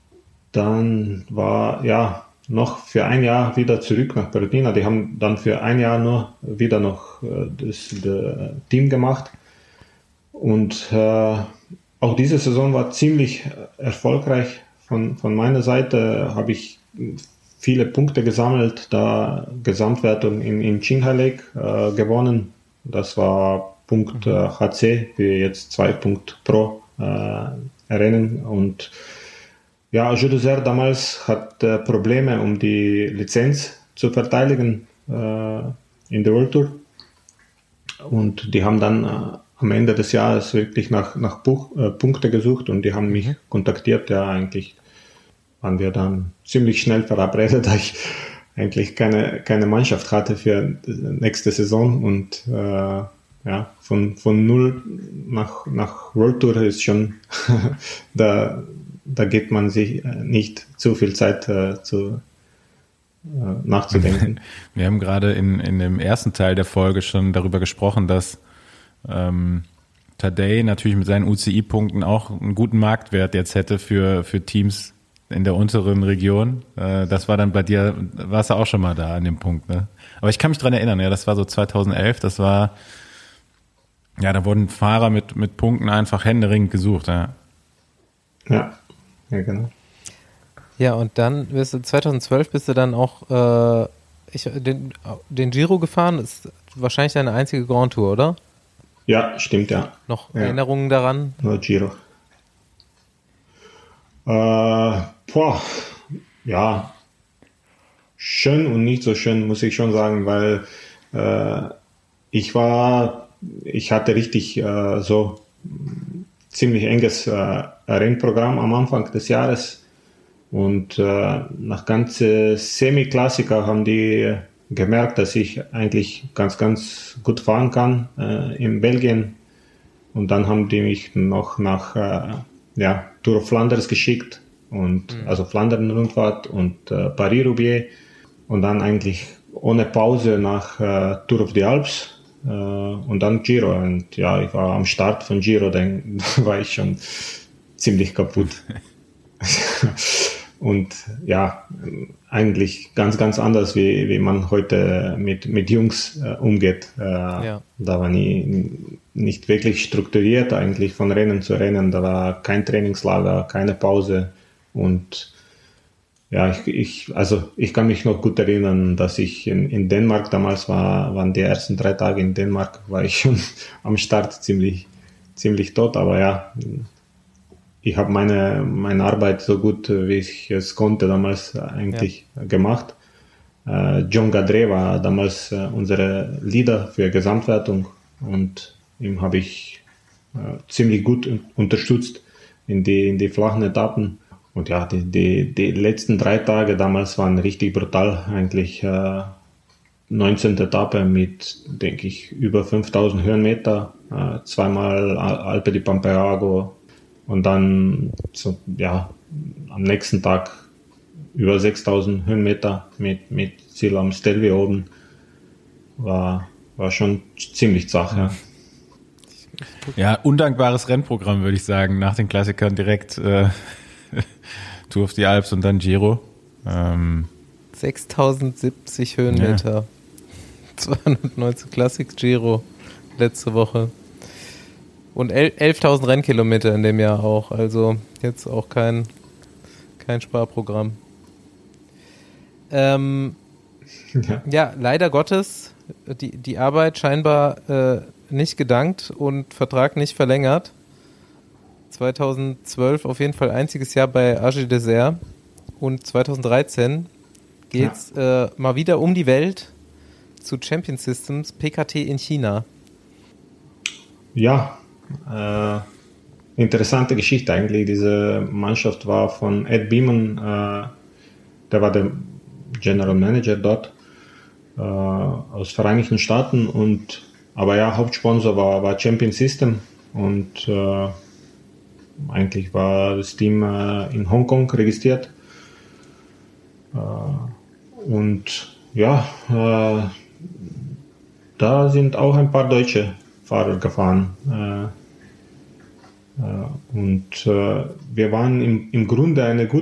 [SPEAKER 7] dann war ja noch für ein Jahr wieder zurück nach Perutnina. Die haben dann für ein Jahr nur wieder noch äh, das, das Team gemacht. Und äh, auch diese Saison war ziemlich erfolgreich. Von, von meiner Seite habe ich viele Punkte gesammelt, da Gesamtwertung in, in Qinghai Lake äh, gewonnen. Das war Punkt äh, H C, wie jetzt zwei Punkt pro äh, Rennen. Und ja, Jeu d'Isère damals hat äh, Probleme, um die Lizenz zu verteidigen äh, in der World Tour. Und die haben dann äh, am Ende des Jahres wirklich nach, nach Buch, äh, Punkte gesucht und die haben mich mhm. kontaktiert. Ja, eigentlich waren wir dann ziemlich schnell verabredet, da ich eigentlich keine, keine Mannschaft hatte für nächste Saison. Und äh, ja, von, von null nach, nach World Tour ist schon da. Da gibt man sich nicht zu viel Zeit äh, zu, äh, nachzudenken.
[SPEAKER 3] Wir haben gerade in, in dem ersten Teil der Folge schon darüber gesprochen, dass ähm, Tadej natürlich mit seinen U C I-Punkten auch einen guten Marktwert jetzt hätte für, für Teams in der unteren Region. Äh, das war dann bei dir, warst du auch schon mal da an dem Punkt, ne? Aber ich kann mich dran erinnern, ja, das war so zweitausendelf, das war, ja, da wurden Fahrer mit, mit Punkten einfach händeringend gesucht, ja.
[SPEAKER 7] Ja. Ja, genau.
[SPEAKER 1] Ja, und dann bist du zweitausendzwölf bist du dann auch äh, ich, den, den Giro gefahren. Das ist wahrscheinlich deine einzige Grand Tour, oder?
[SPEAKER 7] Ja, stimmt, ja.
[SPEAKER 1] Noch
[SPEAKER 7] ja.
[SPEAKER 1] Erinnerungen daran?
[SPEAKER 7] Nur Giro. Äh, boah, ja, schön und nicht so schön, muss ich schon sagen, weil äh, ich war, ich hatte richtig äh, so ziemlich enges äh, Rennprogramm am Anfang des Jahres und äh, nach ganze Semi-Klassiker haben die gemerkt, dass ich eigentlich ganz, ganz gut fahren kann äh, in Belgien und dann haben die mich noch nach äh, ja, Tour of Flanders geschickt und mhm. also Flandern-Rundfahrt und äh, Paris-Roubaix und dann eigentlich ohne Pause nach äh, Tour of the Alps. Uh, und dann Giro und ja, ich war am Start von Giro, dann war ich schon ziemlich kaputt. Und ja, eigentlich ganz, ganz anders, wie, wie man heute mit, mit Jungs äh, umgeht. Äh, ja. Da war nie, nicht wirklich strukturiert eigentlich von Rennen zu Rennen, da war kein Trainingslager, keine Pause und ja, ich, ich, also ich kann mich noch gut erinnern, dass ich in, in Dänemark damals war, waren die ersten drei Tage in Dänemark, war ich schon am Start ziemlich, ziemlich tot, aber ja, ich habe meine, meine Arbeit so gut, wie ich es konnte, damals eigentlich ja. gemacht. Äh, John Gadret war damals äh, unsere Leader für Gesamtwertung und ihm habe ich äh, ziemlich gut unterstützt in die, in die flachen Etappen. Und ja, die, die, die letzten drei Tage damals waren richtig brutal. Eigentlich äh, neunzehnte Etappe mit, denke ich, über fünftausend Höhenmeter, äh, zweimal Alpe di Pamperago und dann so, ja, am nächsten Tag über sechstausend Höhenmeter mit, mit Ziel am Stelvio oben. War, war schon ziemlich zach, ja.
[SPEAKER 3] Ja, undankbares Rennprogramm, würde ich sagen, nach den Klassikern direkt äh Tour of the Alps und dann Giro. Ähm,
[SPEAKER 1] sechstausendsiebzig Höhenmeter. Ja. zweihundertneunzehn Classics Giro letzte Woche. Und elftausend Rennkilometer in dem Jahr auch. Also jetzt auch kein, kein Sparprogramm. Ähm, ja. ja, leider Gottes, die, die Arbeit scheinbar äh, nicht gedankt und Vertrag nicht verlängert. zweitausendzwölf auf jeden Fall einziges Jahr bei A G d'Isère und zweitausenddreizehn geht's ja. äh, mal wieder um die Welt zu Champion Systems P K T in China.
[SPEAKER 7] Ja, äh, interessante Geschichte eigentlich. Diese Mannschaft war von Ed Beeman, äh, der war der General Manager dort äh, aus Vereinigten Staaten und aber ja, Hauptsponsor war, war Champion System und äh, eigentlich war das Team äh, in Hongkong registriert. Äh, und ja, äh, da sind auch ein paar deutsche Fahrer gefahren. Äh, äh, und äh, wir waren im, im Grunde eine gute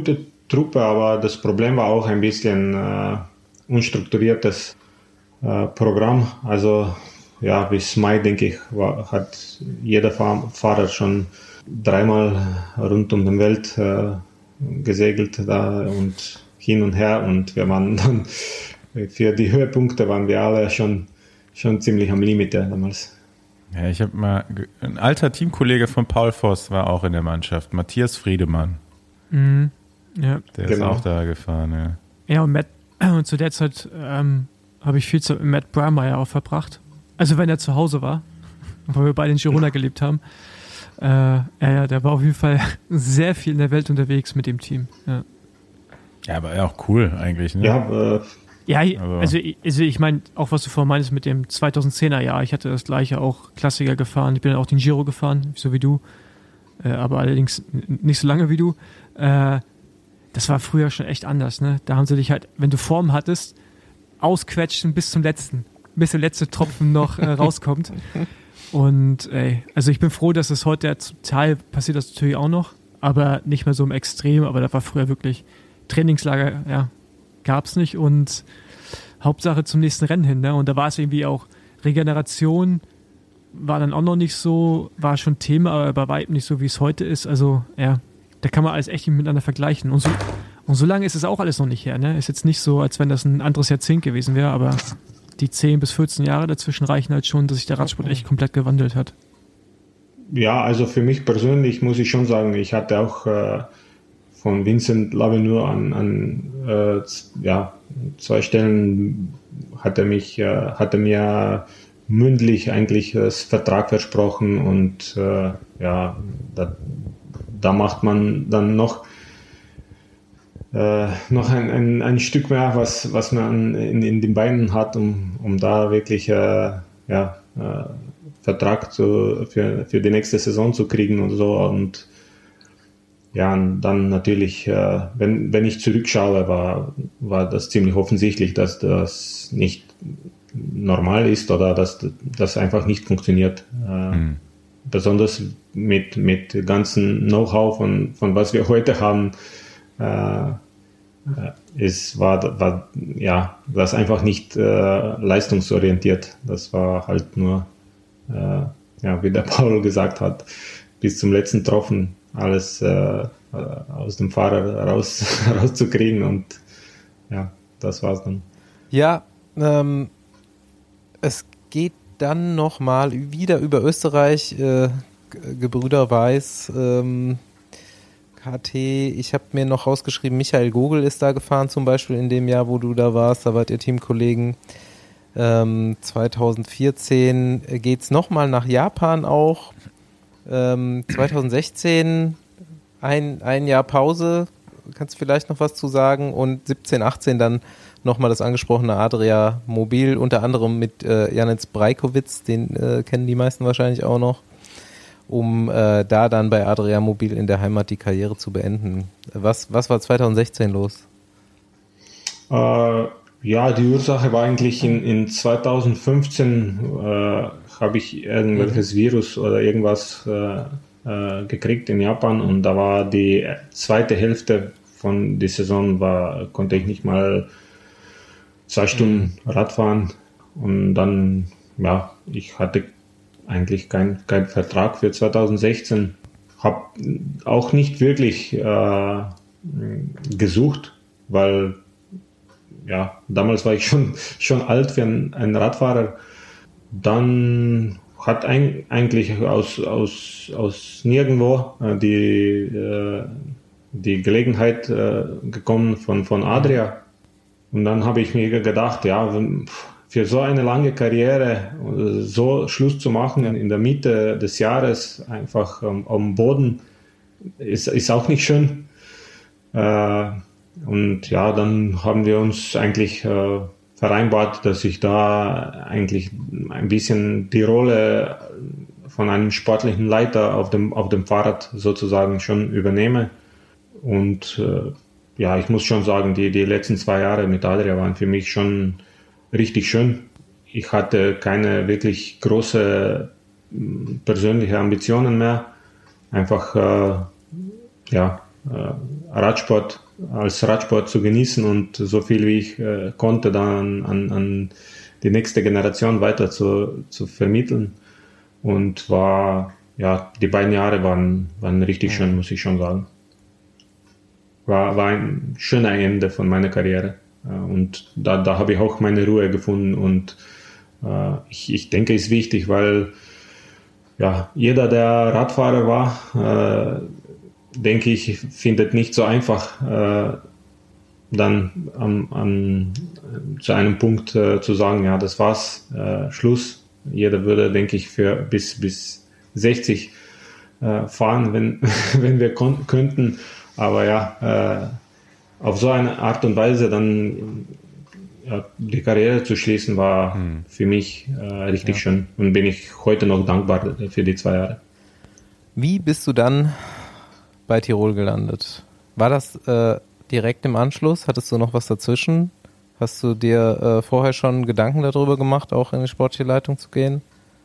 [SPEAKER 7] Truppe, aber das Problem war auch ein bisschen äh, unstrukturiertes äh, Programm. Also ja, bis Mai, denke ich, war, hat jeder Fahr- Fahrer schon dreimal rund um die Welt äh, gesegelt da und hin und her, und wir waren dann für die Höhepunkte waren wir alle schon, schon ziemlich am Limit damals.
[SPEAKER 3] Ja, ich habe mal, ein alter Teamkollege von Paul Voss war auch in der Mannschaft, Matthias Friedemann.
[SPEAKER 2] Mhm. Ja.
[SPEAKER 3] Der
[SPEAKER 7] Genau.
[SPEAKER 3] ist auch da gefahren, ja.
[SPEAKER 2] Ja, und, Matt, und zu der Zeit ähm, habe ich viel Zeit mit Matt Brameyer auch verbracht. Also wenn er zu Hause war, weil wir beide in Girona gelebt haben. Äh, ja, ja, der war auf jeden Fall sehr viel in der Welt unterwegs mit dem Team. Ja,
[SPEAKER 3] Ja, aber ja auch cool eigentlich, ne?
[SPEAKER 7] Ja, äh,
[SPEAKER 2] ja
[SPEAKER 3] Aber-
[SPEAKER 2] also, also ich meine, auch was du vorhin meinst mit dem zweitausendzehner Jahr, ich hatte das gleiche auch Klassiker gefahren, ich bin dann auch den Giro gefahren, so wie du, äh, aber allerdings n- nicht so lange wie du. Äh, das war früher schon echt anders, ne? Da haben sie dich halt, wenn du Form hattest, ausquetschen bis zum letzten, bis der letzte Tropfen noch äh, rauskommt. Und ey, also ich bin froh, dass es heute ja zum Teil passiert, das natürlich auch noch, aber nicht mehr so im Extrem, aber da war früher wirklich Trainingslager, ja, gab's nicht, und Hauptsache zum nächsten Rennen hin, ne? Und da war es irgendwie auch, Regeneration war dann auch noch nicht so, war schon Thema, aber bei weitem nicht so, wie es heute ist. Also ja, da kann man alles echt miteinander vergleichen. Und so, und so lange ist es auch alles noch nicht her, ne? Ist jetzt nicht so, als wenn das ein anderes Jahrzehnt gewesen wäre, aber die zehn bis vierzehn Jahre dazwischen reichen halt schon, dass sich der Radsport echt komplett gewandelt hat.
[SPEAKER 7] ja, also für mich persönlich muss ich schon sagen, ich hatte auch äh, von Vincent Lavenu an, an äh, z- ja, zwei Stellen hat er mich, äh, hat er mir mündlich eigentlich das Vertrag versprochen, und äh, ja, da, da macht man dann noch äh, noch ein, ein, ein Stück mehr, was, was man in, in den Beinen hat, um, um da wirklich äh, ja, äh, Vertrag zu, für, für die nächste Saison zu kriegen und so. Und ja, und dann natürlich, äh, wenn, wenn ich zurückschaue, war, war das ziemlich offensichtlich, dass das nicht normal ist oder dass das einfach nicht funktioniert. Äh,
[SPEAKER 3] Hm.
[SPEAKER 7] Besonders mit, mit ganzen Know-how von, von was wir heute haben, äh, es war, war ja das einfach nicht äh, leistungsorientiert. Das war halt nur, äh, ja, wie der Paul gesagt hat, bis zum letzten Tropfen alles äh, aus dem Fahrer raus, rauszukriegen, und ja, das war's dann.
[SPEAKER 1] Ja, ähm, es geht dann nochmal wieder über Österreich, äh, G- Gebrüder Weiß, ähm, K T. Ich habe mir noch rausgeschrieben, Michael Gogel ist da gefahren, zum Beispiel in dem Jahr, wo du da warst, da wart ihr Teamkollegen. Ähm, zweitausendvierzehn geht es nochmal nach Japan auch. Ähm, zweitausendsechzehn ein, ein Jahr Pause, kannst du vielleicht noch was zu sagen? Und siebzehn, achtzehn dann nochmal das angesprochene Adria Mobil, unter anderem mit äh, Janec Brajkovic, den äh, kennen die meisten wahrscheinlich auch noch, um äh, da dann bei Adria Mobil in der Heimat die Karriere zu beenden. Was, was war zweitausendsechzehn los?
[SPEAKER 7] Äh, ja, die Ursache war eigentlich in, in zweitausendfünfzehn äh, habe ich irgendwelches Virus oder irgendwas äh, äh, gekriegt in Japan, und da war die zweite Hälfte von der Saison, war, konnte ich nicht mal zwei Stunden Radfahren, und dann, ja, ich hatte eigentlich keinen kein Vertrag für zweitausendsechzehn, habe auch nicht wirklich äh, gesucht, weil ja, damals war ich schon, schon alt für einen, einen Radfahrer. Dann hat ein, eigentlich aus, aus, aus nirgendwo äh, die, äh, die Gelegenheit äh, gekommen von, von Adria. Und dann habe ich mir gedacht, ja, wenn, für so eine lange Karriere äh, so Schluss zu machen in der Mitte des Jahres, einfach ähm, am Boden, ist, ist auch nicht schön. Äh, Und ja, dann haben wir uns eigentlich äh, vereinbart, dass ich da eigentlich ein bisschen die Rolle von einem sportlichen Leiter auf dem, auf dem Fahrrad sozusagen schon übernehme. Und äh, ja, ich muss schon sagen, die, die letzten zwei Jahre mit Adria waren für mich schon richtig schön. Ich hatte keine wirklich große persönliche Ambitionen mehr. Einfach, äh, ja, äh, Radsport als Radsport zu genießen und so viel wie ich äh, konnte dann an, an die nächste Generation weiter zu, zu vermitteln. Und war, ja, die beiden Jahre waren, waren richtig schön, muss ich schon sagen. War, war ein schöner Ende von meiner Karriere. Und da, da habe ich auch meine Ruhe gefunden. Und äh, ich, ich denke, es ist wichtig, weil ja, jeder, der Radfahrer war, äh, denke ich, findet nicht so einfach, äh, dann am, am, zu einem Punkt äh, zu sagen, ja, das war's, äh, Schluss. Jeder würde, denke ich, für bis, bis sechzig äh, fahren, wenn, wenn wir kon- könnten. Aber ja, äh, auf so eine Art und Weise dann ja, die Karriere zu schließen, war hm. für mich äh, richtig ja. schön. Und bin ich heute noch dankbar für die zwei Jahre.
[SPEAKER 1] Wie bist du dann bei Tirol gelandet? War das äh, direkt im Anschluss? Hattest du noch was dazwischen? Hast du dir äh, vorher schon Gedanken darüber gemacht, auch in die sportliche Leitung zu gehen?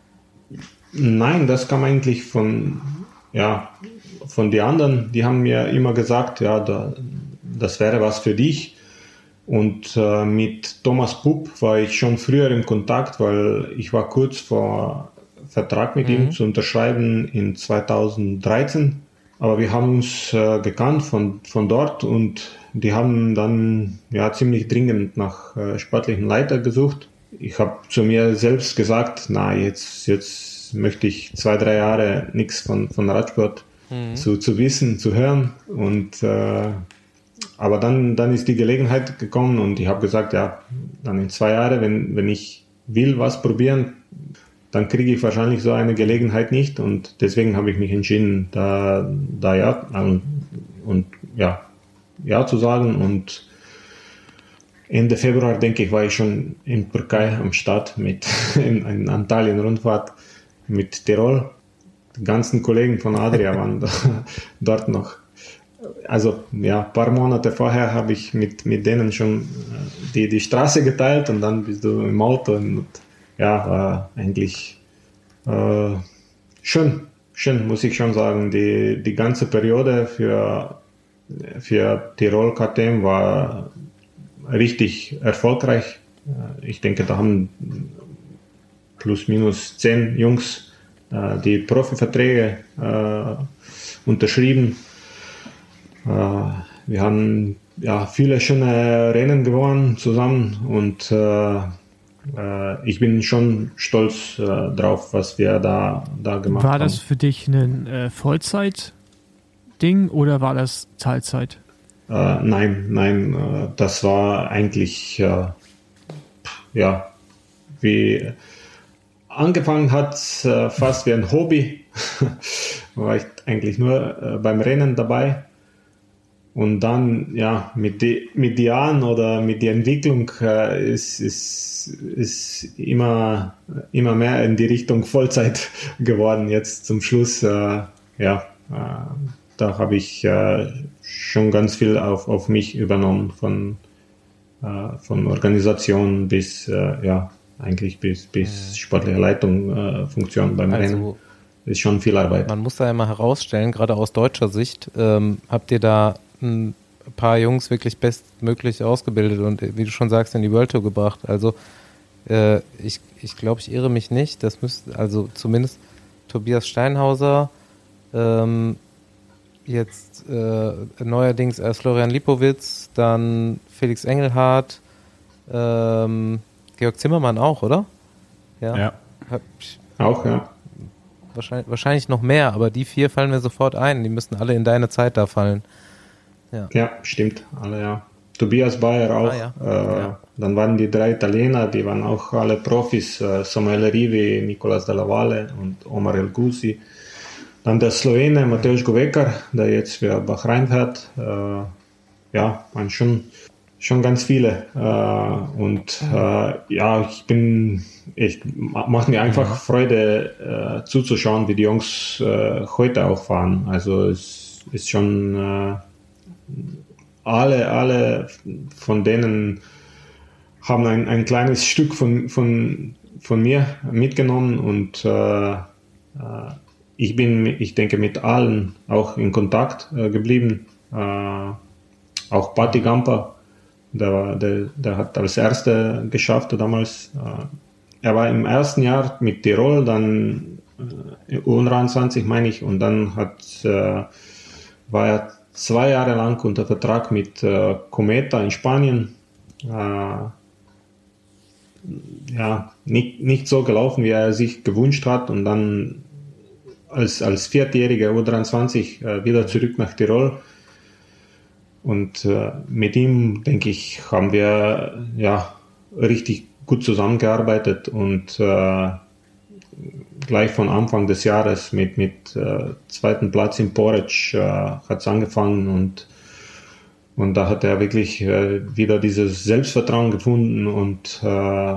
[SPEAKER 7] Nein, das kam eigentlich von, ja, von den anderen. Die haben mir immer gesagt, ja, da, das wäre was für dich. Und äh, mit Thomas Pupp war ich schon früher im Kontakt, weil ich war kurz vor Vertrag mit mhm. ihm zu unterschreiben in zweitausenddreizehn. Aber wir haben uns äh, gekannt von, von dort und die haben dann ja ziemlich dringend nach äh, sportlichen Leiter gesucht. Ich habe zu mir selbst gesagt, na jetzt, jetzt möchte ich zwei, drei Jahre nichts von, von Radsport mhm. zu, zu wissen, zu hören. Und äh, aber dann, dann ist die Gelegenheit gekommen und ich habe gesagt, ja, dann in zwei Jahren, wenn, wenn ich will was probieren, dann kriege ich wahrscheinlich so eine Gelegenheit nicht und deswegen habe ich mich entschieden, da, da ja und, und ja, ja zu sagen und Ende Februar, denke ich, war ich schon in Türkei am Start mit in, in Antalya-Rundfahrt mit Tirol. Die ganzen Kollegen von Adria waren da, dort noch. Also ja, ein paar Monate vorher habe ich mit, mit denen schon die, die Straße geteilt und dann bist du im Auto und ja, war eigentlich äh, schön, schön, muss ich schon sagen. Die, die ganze Periode für, für Tirol K T M war richtig erfolgreich. Ich denke, da haben plus minus zehn Jungs äh, die Profiverträge äh, unterschrieben. Äh, wir haben ja viele schöne Rennen gewonnen zusammen und äh, ich bin schon stolz äh, drauf, was wir da, da gemacht haben.
[SPEAKER 2] War das für dich ein äh, Vollzeit-Ding oder war das Teilzeit?
[SPEAKER 7] Äh, nein, nein, äh, das war eigentlich, äh, ja, wie angefangen hat, äh, fast wie ein Hobby. War ich eigentlich nur äh, beim Rennen dabei. Und dann, ja, mit, die, mit den Jahren oder mit der Entwicklung äh, ist, ist, ist immer, immer mehr in die Richtung Vollzeit geworden. Jetzt zum Schluss, äh, ja, äh, da habe ich äh, schon ganz viel auf, auf mich übernommen, von, äh, von Organisation bis, äh, ja, eigentlich bis, bis sportliche Leitung, äh, Funktion beim
[SPEAKER 1] also,
[SPEAKER 7] Rennen. Ist schon viel Arbeit.
[SPEAKER 1] Man muss da immer herausstellen, gerade aus deutscher Sicht, ähm, habt ihr da ein paar Jungs wirklich bestmöglich ausgebildet und wie du schon sagst, in die World Tour gebracht. Also äh, ich, ich glaube, ich irre mich nicht. Das müsste, also zumindest Tobias Steinhauser, ähm, jetzt äh, neuerdings erst Florian Lipowitz, dann Felix Engelhardt, ähm, Georg Zimmermann auch, oder?
[SPEAKER 3] Ja. ja.
[SPEAKER 1] Hab,
[SPEAKER 7] auch, ja.
[SPEAKER 1] Wahrscheinlich, wahrscheinlich noch mehr, aber die vier fallen mir sofort ein. Die müssten alle in deine Zeit da fallen. Ja,
[SPEAKER 7] ja stimmt. Alle, ja. Tobias Bayer auch. Ah, ja. Äh, ja. Dann waren die drei Italiener, die waren auch alle Profis. Äh, Samuele Rivi, Nicolas Della Valle und Omar El Gouzi. Dann der Slowene Mateusz Govekar, der jetzt für Bahrain fährt. Äh, ja, waren schon, schon ganz viele. Äh, und äh, ja, ich bin, ich macht mir einfach ja. Freude äh, zuzuschauen, wie die Jungs äh, heute auch fahren. Also es ist schon äh, alle, alle von denen haben ein, ein kleines Stück von, von, von mir mitgenommen und äh, äh, ich bin, ich denke, mit allen auch in Kontakt äh, geblieben. Äh, auch Patti Gamper, der, war, der, der hat als Erster geschafft damals. Äh, er war im ersten Jahr mit Tirol, dann äh, U dreiundzwanzig meine ich, und dann hat, äh, war er zwei Jahre lang unter Vertrag mit äh, Cometa in Spanien. Äh, ja, nicht, nicht so gelaufen, wie er sich gewünscht hat, und dann als, als Viertjähriger U dreiundzwanzig äh, wieder zurück nach Tirol. Und äh, mit ihm, denke ich, haben wir ja richtig gut zusammengearbeitet, und äh, gleich von Anfang des Jahres mit, mit äh, zweiten Platz im Porridge äh, hat es angefangen, und Und da hat er wirklich äh, wieder dieses Selbstvertrauen gefunden und äh,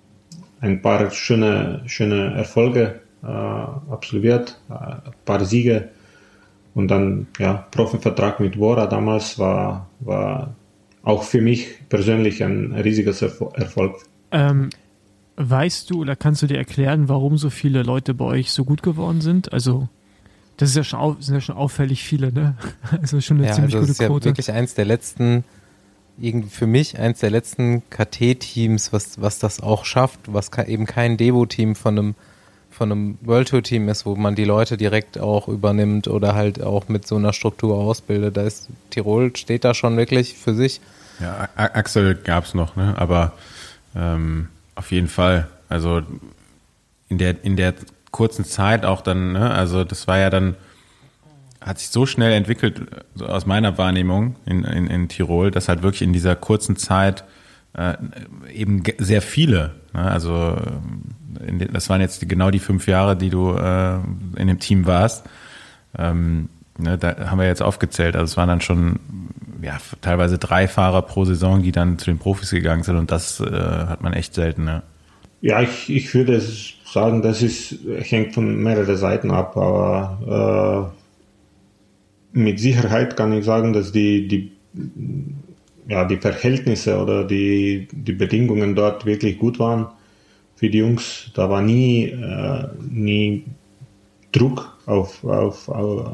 [SPEAKER 7] ein paar schöne, schöne Erfolge äh, absolviert, äh, ein paar Siege. Und dann, ja, Profivertrag mit Bora damals war, war auch für mich persönlich ein riesiges Erfol- Erfolg.
[SPEAKER 2] Ähm, weißt du oder kannst du dir erklären, warum so viele Leute bei euch so gut geworden sind? Also das ist ja schon, auf, sind ja schon auffällig viele, ne? Also schon eine
[SPEAKER 1] Ja,
[SPEAKER 2] ziemlich
[SPEAKER 1] also
[SPEAKER 2] gute
[SPEAKER 1] das ist
[SPEAKER 2] Quote.
[SPEAKER 1] ja wirklich eins der letzten, irgendwie für mich eins der letzten K T-Teams, was, was das auch schafft, was ka- eben kein Devo-Team von einem, von einem World Tour-Team ist, wo man die Leute direkt auch übernimmt oder halt auch mit so einer Struktur ausbildet. Da ist Tirol, steht da schon wirklich für sich.
[SPEAKER 3] Ja, A- Axel gab's noch, ne? Aber ähm, auf jeden Fall. Also in der in der kurzen Zeit auch dann, ne? Also das war ja dann, hat sich so schnell entwickelt, so aus meiner Wahrnehmung in, in, in Tirol, dass halt wirklich in dieser kurzen Zeit äh, eben ge- sehr viele, ne? Also in de, das waren jetzt die, genau die fünf Jahre, die du äh, in dem Team warst. Ähm, ne, da haben wir jetzt aufgezählt. Also es waren dann schon ja teilweise drei Fahrer pro Saison, die dann zu den Profis gegangen sind, und das äh, hat man echt selten. Ne?
[SPEAKER 7] Ja, ich, ich würde sagen, das ist, hängt von mehreren Seiten ab, aber äh, mit Sicherheit kann ich sagen, dass die, die, ja, die Verhältnisse oder die, die Bedingungen dort wirklich gut waren für die Jungs. Da war nie, äh, nie Druck auf, auf, auf,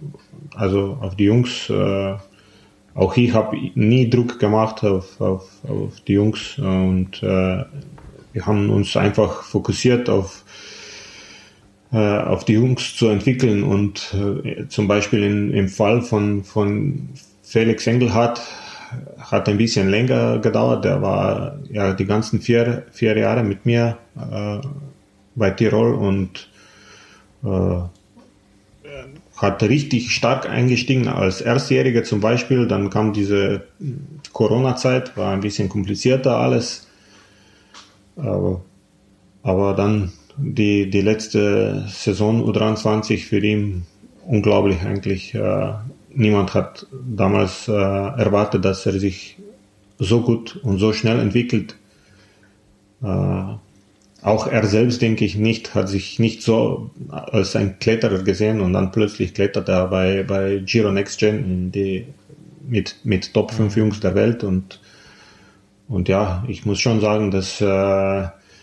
[SPEAKER 7] also auf die Jungs. Äh, auch ich habe nie Druck gemacht auf, auf, auf die Jungs, und äh, wir haben uns einfach fokussiert auf, äh, auf die Jungs zu entwickeln, und äh, zum Beispiel in, im Fall von, von Felix Engelhardt hat ein bisschen länger gedauert. Der war ja die ganzen vier, vier Jahre mit mir äh, bei Tirol und äh, hat richtig stark eingestiegen als Erstjähriger zum Beispiel. Dann kam diese Corona-Zeit, war ein bisschen komplizierter alles. Aber, aber dann die, die letzte Saison U dreiundzwanzig für ihn unglaublich eigentlich. Äh, niemand hat damals äh, erwartet, dass er sich so gut und so schnell entwickelt. Äh, auch er selbst, denke ich, nicht, hat sich nicht so als ein Kletterer gesehen, und dann plötzlich klettert er bei, bei Giro Next Gen in die, mit, mit Top fünf Jungs der Welt, und Und ja, ich muss schon sagen, dass, äh,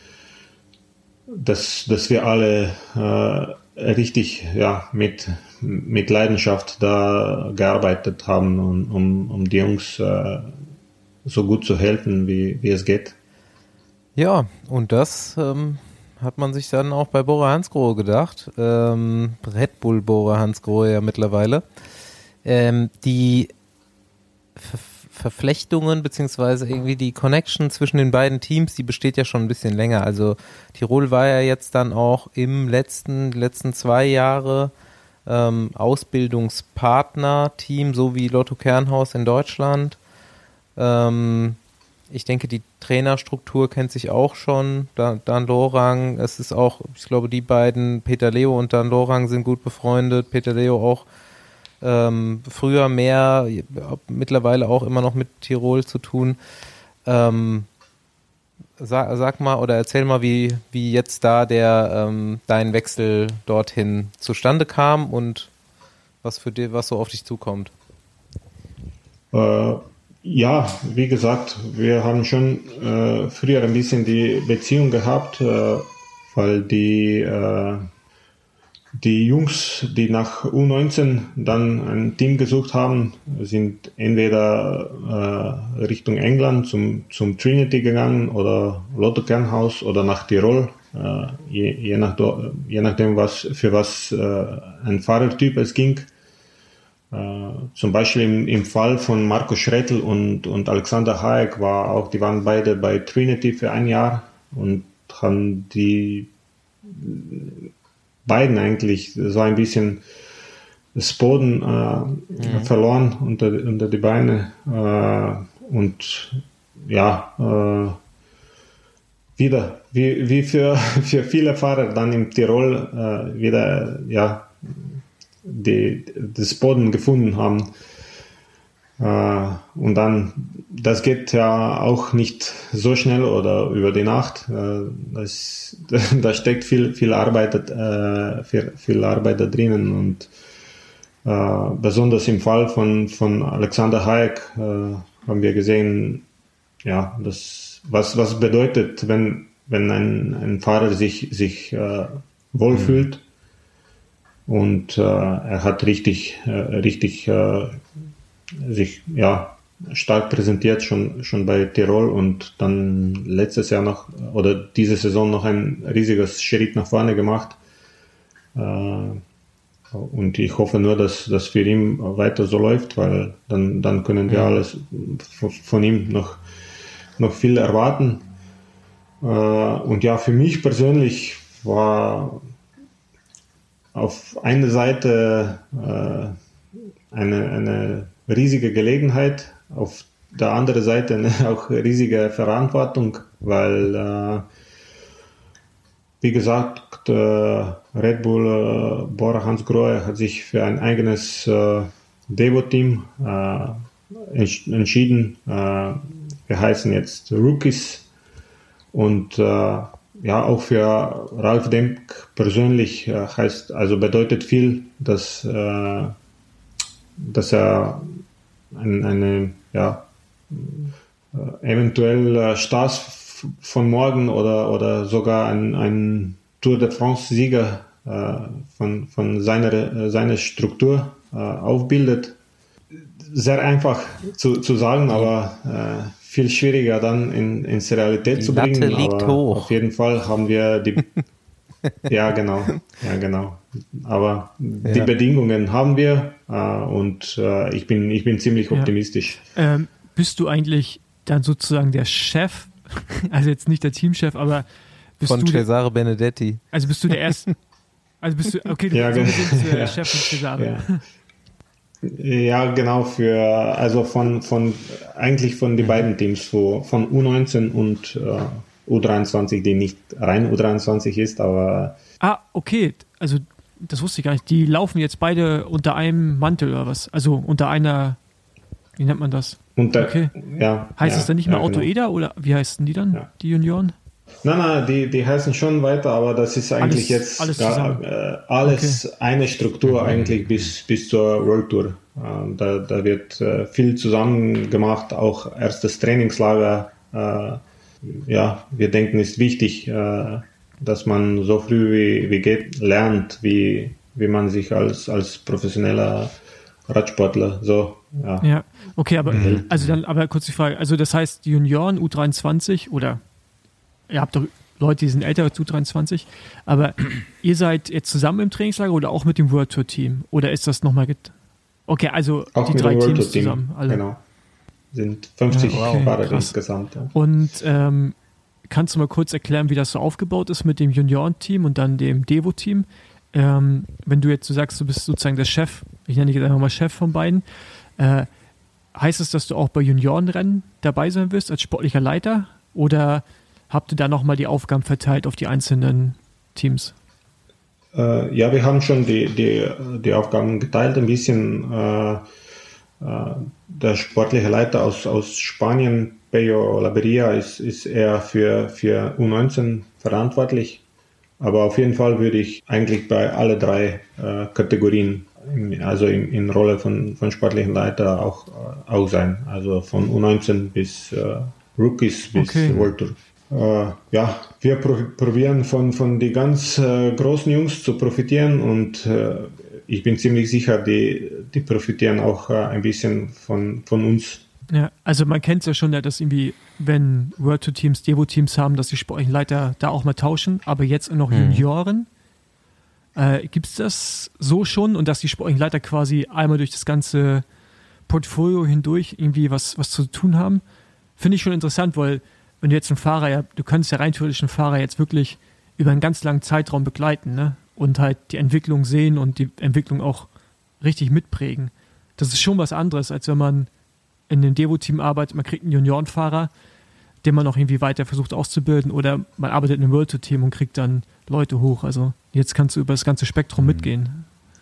[SPEAKER 7] dass, dass wir alle äh, richtig ja, mit, mit Leidenschaft da gearbeitet haben, um, um, um die Jungs äh, so gut zu helfen, wie, wie es geht.
[SPEAKER 1] Ja, und das ähm, hat man sich dann auch bei Bora Hansgrohe gedacht. Ähm, Red Bull Bora Hansgrohe ja mittlerweile. Ähm, die Ver- Verflechtungen beziehungsweise irgendwie die Connection zwischen den beiden Teams, die besteht ja schon ein bisschen länger. Also Tirol war ja jetzt dann auch im letzten, letzten zwei Jahre ähm, Ausbildungspartner-Team, so wie Lotto Kernhaus in Deutschland. Ähm, ich denke, die Trainerstruktur kennt sich auch schon. Dan, Dan Lorang, es ist auch, ich glaube, die beiden, Peter Leo und Dan Lorang, sind gut befreundet. Peter Leo auch Ähm, früher mehr, mittlerweile auch immer noch mit Tirol zu tun. Ähm, sag, sag mal oder erzähl mal, wie, wie jetzt da der ähm, dein Wechsel dorthin zustande kam und was für dich, was so auf dich zukommt.
[SPEAKER 7] Äh, ja, wie gesagt, wir haben schon äh, früher ein bisschen die Beziehung gehabt, äh, weil die äh, die Jungs, die nach U neunzehn dann ein Team gesucht haben, sind entweder äh, Richtung England zum, zum Trinity gegangen oder Lotto Kernhaus oder nach Tirol, äh, je, je, nach, je nachdem, was für was äh, ein Fahrertyp es ging. Äh, zum Beispiel im, im Fall von Marco Schrettel und, und Alexander Hayek war auch, die waren beide bei Trinity für ein Jahr und haben die beiden eigentlich so ein bisschen das Boden äh, mhm. verloren unter, unter die Beine äh, und ja, äh, wieder, wie, wie für, für viele Fahrer dann in Tirol äh, wieder ja, die, das Boden gefunden haben. Äh, und dann, das geht ja auch nicht so schnell oder über die Nacht. Äh, das, da steckt viel, viel Arbeit, äh, viel, viel Arbeit da drinnen und äh, besonders im Fall von, von Alexander Hayek äh, haben wir gesehen, ja, das, was, was bedeutet, wenn, wenn ein, ein Fahrer sich, sich äh, wohlfühlt mhm. und äh, er hat richtig, äh, richtig äh, sich ja stark präsentiert schon schon bei Tirol und dann letztes Jahr noch oder diese Saison noch ein riesiges Schritt nach vorne gemacht äh, und ich hoffe nur, dass das für ihn weiter so läuft, weil dann dann können wir ja. alles von ihm noch noch viel erwarten äh, und ja, für mich persönlich war auf einer Seite äh, eine eine riesige Gelegenheit, auf der anderen Seite eine auch riesige Verantwortung, weil, äh, wie gesagt, äh, Red Bull äh, Bora Hansgrohe hat sich für ein eigenes äh, Devo-Team äh, entsch- entschieden. Äh, wir heißen jetzt Rookies und äh, ja, auch für Ralf Demk persönlich äh, heißt, also bedeutet viel, dass äh, dass er ein, eine, ja, äh, eventuell äh, Stars f- von morgen oder, oder sogar ein, ein Tour de France-Sieger äh, von, von seiner, äh, seiner Struktur äh, aufbildet. Sehr einfach zu, zu sagen, aber äh, viel schwieriger dann in, ins Realität
[SPEAKER 1] Die
[SPEAKER 7] zu
[SPEAKER 1] Latte
[SPEAKER 7] bringen.
[SPEAKER 1] liegt
[SPEAKER 7] aber
[SPEAKER 1] hoch.
[SPEAKER 7] Auf jeden Fall haben wir die Ja, genau, ja, genau. Aber die
[SPEAKER 1] Ja.
[SPEAKER 7] Bedingungen haben wir äh, und äh, ich bin, ich bin ziemlich
[SPEAKER 2] Ja.
[SPEAKER 7] optimistisch.
[SPEAKER 2] Ähm, bist du eigentlich dann sozusagen der Chef, also jetzt nicht der Teamchef, aber bist
[SPEAKER 1] Von
[SPEAKER 2] du der,
[SPEAKER 1] Cesare Benedetti.
[SPEAKER 2] also bist du der erste, also bist du, okay, du
[SPEAKER 7] Ja,
[SPEAKER 2] so
[SPEAKER 7] genau.
[SPEAKER 2] gesehen bist du der
[SPEAKER 7] Ja.
[SPEAKER 2] Chef von Cesare.
[SPEAKER 7] Ja. Ja, genau, für, also von, von, eigentlich von den beiden Teams, so von U neunzehn und äh, U dreiundzwanzig, die nicht rein U dreiundzwanzig ist, aber
[SPEAKER 2] Ah, okay, also das wusste ich gar nicht. Die laufen jetzt beide unter einem Mantel oder was? Also unter einer, wie nennt man das?
[SPEAKER 7] unter,
[SPEAKER 2] Okay.
[SPEAKER 7] ja.
[SPEAKER 2] Heißt
[SPEAKER 7] ja,
[SPEAKER 2] es dann nicht mehr
[SPEAKER 7] ja,
[SPEAKER 2] Auto
[SPEAKER 7] genau.
[SPEAKER 2] Eder oder wie heißen die dann,
[SPEAKER 7] Ja.
[SPEAKER 2] die Junioren?
[SPEAKER 7] Nein, nein, die, die heißen schon weiter, aber das ist eigentlich
[SPEAKER 2] Alles-
[SPEAKER 7] jetzt
[SPEAKER 2] alles
[SPEAKER 7] gar,
[SPEAKER 2] zusammen.
[SPEAKER 7] äh, alles eine Struktur eigentlich bis, bis zur World Tour. Äh, da, da wird äh, viel zusammen gemacht, auch erstes Trainingslager. Äh, ja, wir denken, ist wichtig, äh, dass man so früh wie, wie geht lernt, wie, wie man sich als, als professioneller Radsportler so, ja.
[SPEAKER 2] Ja, okay, aber
[SPEAKER 7] Mhm.
[SPEAKER 2] also dann, aber kurz die Frage, also das heißt, die Junioren U dreiundzwanzig oder ihr habt doch Leute, die sind älter als U dreiundzwanzig, aber ihr seid jetzt zusammen im Trainingslager oder auch mit dem World Tour Team? Oder ist das nochmal get- okay, also
[SPEAKER 7] Auch
[SPEAKER 2] die
[SPEAKER 7] mit
[SPEAKER 2] drei
[SPEAKER 7] dem World
[SPEAKER 2] Teams
[SPEAKER 7] Tour Team,
[SPEAKER 2] zusammen, alle.
[SPEAKER 7] genau. Sind fünfzig
[SPEAKER 2] Ja, okay,
[SPEAKER 7] Fahrer
[SPEAKER 2] krass.
[SPEAKER 7] insgesamt. Ja.
[SPEAKER 2] Und ähm, kannst du mal kurz erklären, wie das so aufgebaut ist mit dem Juniorenteam und dann dem Devo-Team? Ähm, wenn du jetzt so sagst, du bist sozusagen der Chef, ich nenne dich jetzt einfach mal Chef von beiden, äh, heißt es, dass du auch bei Juniorenrennen dabei sein wirst als sportlicher Leiter? Oder habt ihr da nochmal die Aufgaben verteilt auf die einzelnen Teams?
[SPEAKER 7] Äh, ja, wir haben schon die, die, die Aufgaben geteilt, ein bisschen. Äh, äh, der sportliche Leiter aus, aus Spanien, Pello Laberia, ist, ist eher für, für U neunzehn verantwortlich. Aber auf jeden Fall würde ich eigentlich bei alle drei äh, Kategorien, in, also in, in Rolle von, von sportlichen Leiter auch, äh, auch sein. Also von U neunzehn bis äh, Rookies bis
[SPEAKER 2] Okay.
[SPEAKER 7] World Tour. äh, ja, wir pro- probieren von, von den ganz äh, großen Jungs zu profitieren und äh, ich bin ziemlich sicher, die, die profitieren auch äh, ein bisschen von, von uns.
[SPEAKER 2] Ja, also man kennt es ja schon, ja, dass irgendwie, wenn World Tour Teams, Devo Teams haben, dass die sportlichen Leiter da auch mal tauschen, aber jetzt noch
[SPEAKER 1] Mhm.
[SPEAKER 2] Junioren. Äh, Gibt es das so schon und dass die sportlichen Leiter quasi einmal durch das ganze Portfolio hindurch irgendwie was, was zu tun haben? Finde ich schon interessant, weil wenn du jetzt einen Fahrer, ja, du könntest ja rein theoretisch einen Fahrer jetzt wirklich über einen ganz langen Zeitraum begleiten, ne? Und halt die Entwicklung sehen und die Entwicklung auch richtig mitprägen. Das ist schon was anderes, als wenn man in einem Devo-Team arbeitet, man kriegt einen Juniorenfahrer, den man noch irgendwie weiter versucht auszubilden, oder man arbeitet in einem World Tour-Team und kriegt dann Leute hoch. Also jetzt kannst du über das ganze Spektrum mitgehen.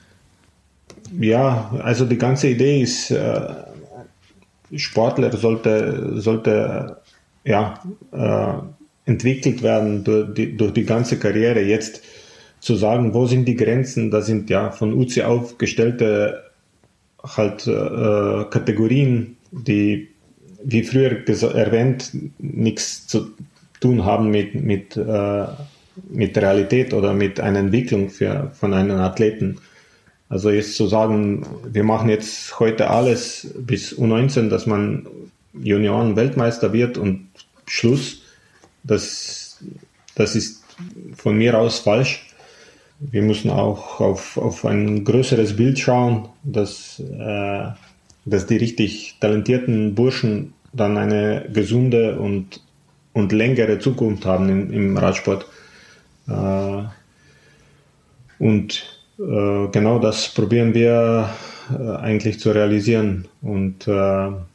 [SPEAKER 7] Ja, also die ganze Idee ist, äh, Sportler sollte, sollte ja, äh, entwickelt werden durch die, durch die ganze Karriere. Jetzt zu sagen, wo sind die Grenzen, das sind ja von U C I aufgestellte halt äh, Kategorien, die, wie früher ges- erwähnt, nichts zu tun haben mit, mit, äh, mit Realität oder mit einer Entwicklung für, von einem Athleten. Also jetzt zu sagen, wir machen jetzt heute alles bis U neunzehn, dass man Junioren-Weltmeister wird und Schluss, das, das ist von mir aus falsch. Wir müssen auch auf, auf ein größeres Bild schauen, dass, äh, dass die richtig talentierten Burschen dann eine gesunde und, und längere Zukunft haben im, im Radsport. Äh, und äh, genau das probieren wir äh, eigentlich zu realisieren. Und äh, äh,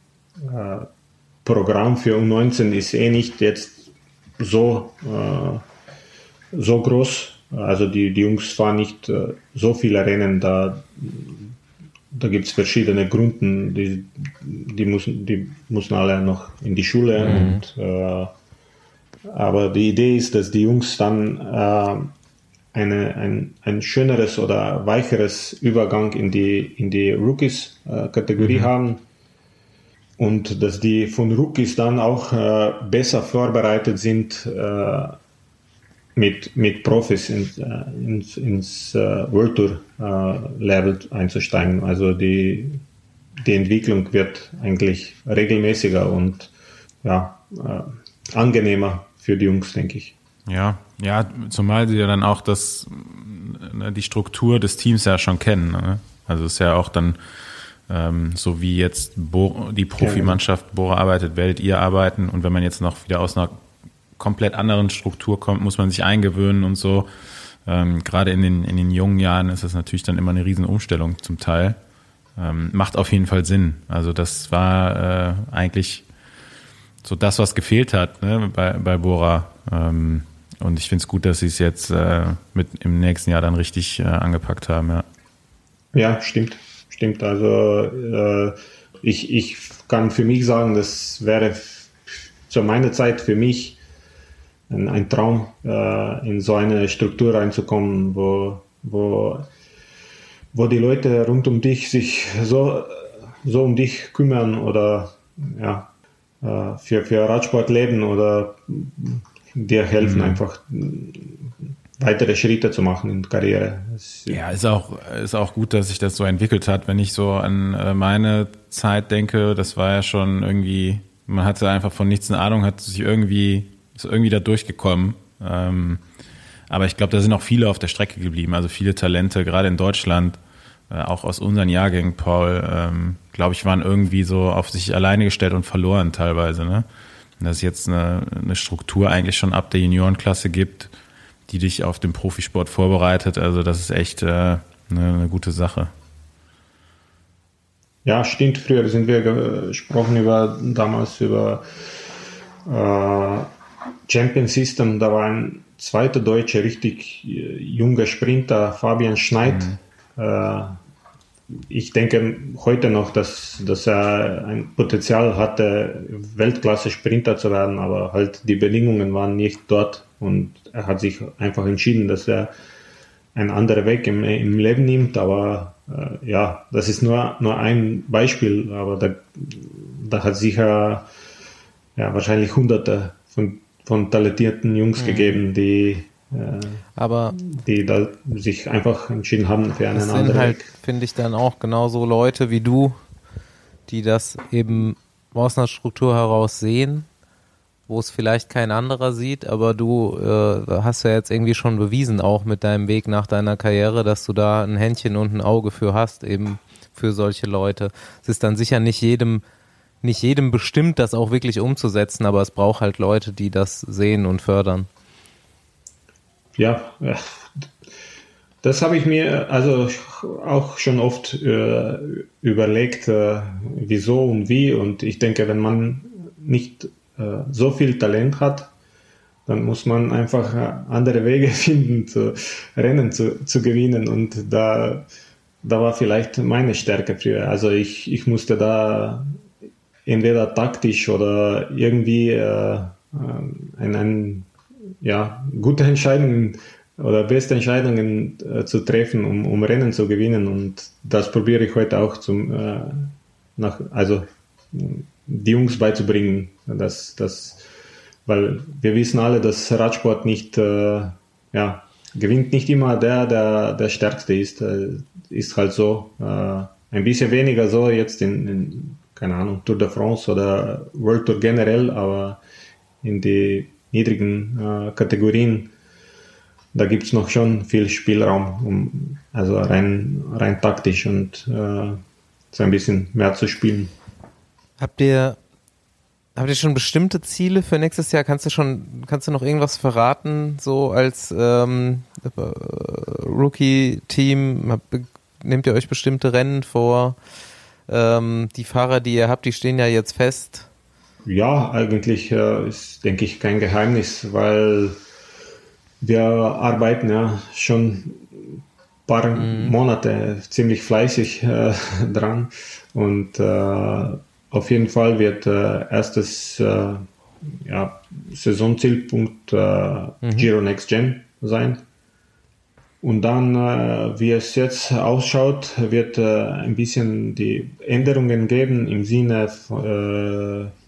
[SPEAKER 7] Programm für U neunzehn ist eh nicht jetzt so, äh, so groß. Also die, die Jungs fahren nicht äh, so viele Rennen, da, da gibt es verschiedene Gründe, die, die, müssen, die müssen alle noch in die Schule.
[SPEAKER 1] Mhm.
[SPEAKER 7] Und, äh, aber die Idee ist, dass die Jungs dann äh, eine, ein, ein schöneres oder weicheres Übergang in die, in die Rookies-Kategorie
[SPEAKER 1] Mhm.
[SPEAKER 7] haben und dass die von Rookies dann auch äh, besser vorbereitet sind, äh, mit, mit Profis in, äh, ins, ins äh, World Tour äh, Level einzusteigen. Also die, die Entwicklung wird eigentlich regelmäßiger und ja, äh, angenehmer für die Jungs, denke ich.
[SPEAKER 3] Ja, ja, zumal sie ja dann auch das, ne, die Struktur des Teams ja schon kennen. Ne? Also es ist ja auch dann ähm, so wie jetzt Bo- die Profimannschaft Bora arbeitet, werdet ihr arbeiten, und wenn man jetzt noch wieder aus einer komplett anderen Struktur kommt, muss man sich eingewöhnen und so. Ähm, gerade in den, in den jungen Jahren ist das natürlich dann immer eine riesen Umstellung zum Teil. Ähm, macht auf jeden Fall Sinn. Also das war äh, eigentlich so das, was gefehlt hat, ne, bei, bei Bora. Ähm, und ich finde es gut, dass sie es jetzt äh, mit im nächsten Jahr dann richtig äh, angepackt haben. Ja,
[SPEAKER 7] Ja, stimmt. Stimmt. Also äh, ich, ich kann für mich sagen, das wäre f- zu meiner Zeit für mich ein, ein Traum, äh, in so eine Struktur reinzukommen, wo, wo, wo die Leute rund um dich sich so, so um dich kümmern oder ja, äh, für, für Radsport leben oder dir helfen, einfach weitere Schritte zu machen in der Karriere. Das,
[SPEAKER 3] ja, ist auch ist auch gut, dass sich das so entwickelt hat. Wenn ich so an äh, meine Zeit denke, das war ja schon irgendwie, man hatte einfach von nichts eine Ahnung, hat sich irgendwie ist irgendwie da durchgekommen. Ähm, aber ich glaube, da sind auch viele auf der Strecke geblieben, also viele Talente, gerade in Deutschland, äh, auch aus unseren Jahrgängen, Paul, ähm, glaube ich, waren irgendwie so auf sich alleine gestellt und verloren teilweise. Ne? Und dass es jetzt eine, eine Struktur eigentlich schon ab der Juniorenklasse gibt, die dich auf den Profisport vorbereitet, also das ist echt äh, eine, eine gute Sache.
[SPEAKER 7] Ja, stimmt. Früher sind wir gesprochen über damals über äh, Champion System. Da war ein zweiter Deutscher, richtig äh, junger Sprinter, Fabian Schneid. Mhm. Äh, ich denke heute noch, dass, dass er ein Potenzial hatte, Weltklasse-Sprinter zu werden, aber halt die Bedingungen waren nicht dort und er hat sich einfach entschieden, dass er einen anderen Weg im, im Leben nimmt, aber äh, ja, das ist nur, nur ein Beispiel, aber da, da hat sicher ja, wahrscheinlich hunderte von, von talentierten Jungs mhm. gegeben, die, äh,
[SPEAKER 1] aber
[SPEAKER 7] die da sich einfach entschieden haben für einen
[SPEAKER 1] anderen
[SPEAKER 7] anderen
[SPEAKER 1] Weg.
[SPEAKER 7] Weg.
[SPEAKER 1] Finde ich dann auch genauso Leute wie du, die das eben aus einer Struktur heraus sehen, wo es vielleicht kein anderer sieht, aber du äh, hast ja jetzt irgendwie schon bewiesen, auch mit deinem Weg nach deiner Karriere, dass du da ein Händchen und ein Auge für hast, eben für solche Leute. Es ist dann sicher nicht jedem, nicht jedem bestimmt, das auch wirklich umzusetzen, aber es braucht halt Leute, die das sehen und fördern.
[SPEAKER 7] Ja, das habe ich mir also auch schon oft äh, überlegt, äh, wieso und wie, und ich denke, wenn man nicht so viel Talent hat, dann muss man einfach andere Wege finden, zu, Rennen zu, zu gewinnen, und da, da war vielleicht meine Stärke früher. Also ich, ich musste da entweder taktisch oder irgendwie äh, ein, ein, ja, gute Entscheidungen oder beste Entscheidungen äh, zu treffen, um, um Rennen zu gewinnen, und das probiere ich heute auch zum, äh, nach, also die Jungs beizubringen, dass, dass, weil wir wissen alle, dass Radsport nicht, äh, ja, gewinnt nicht immer der, der der Stärkste ist, äh, ist halt so, äh, ein bisschen weniger so jetzt in, in, keine Ahnung, Tour de France oder World Tour generell, aber in die niedrigen äh, Kategorien, da gibt es noch schon viel Spielraum, um, also rein, rein taktisch und äh, so ein bisschen mehr zu spielen.
[SPEAKER 1] Habt ihr, habt ihr schon bestimmte Ziele für nächstes Jahr? Kannst du schon, kannst du noch irgendwas verraten, so als ähm, äh, Rookie-Team? Nehmt ihr euch bestimmte Rennen vor? Ähm, die Fahrer, die ihr habt, die stehen ja jetzt fest.
[SPEAKER 7] Ja, eigentlich äh, ist, denke ich, kein Geheimnis, weil wir arbeiten ja schon ein paar mhm. Monate ziemlich fleißig äh, dran, und äh, auf jeden Fall wird äh, erstes äh, ja, Saisonzielpunkt äh, mhm. Giro Next Gen sein. Und dann, äh, wie es jetzt ausschaut, wird äh, ein bisschen die Änderungen geben im Sinne von, äh,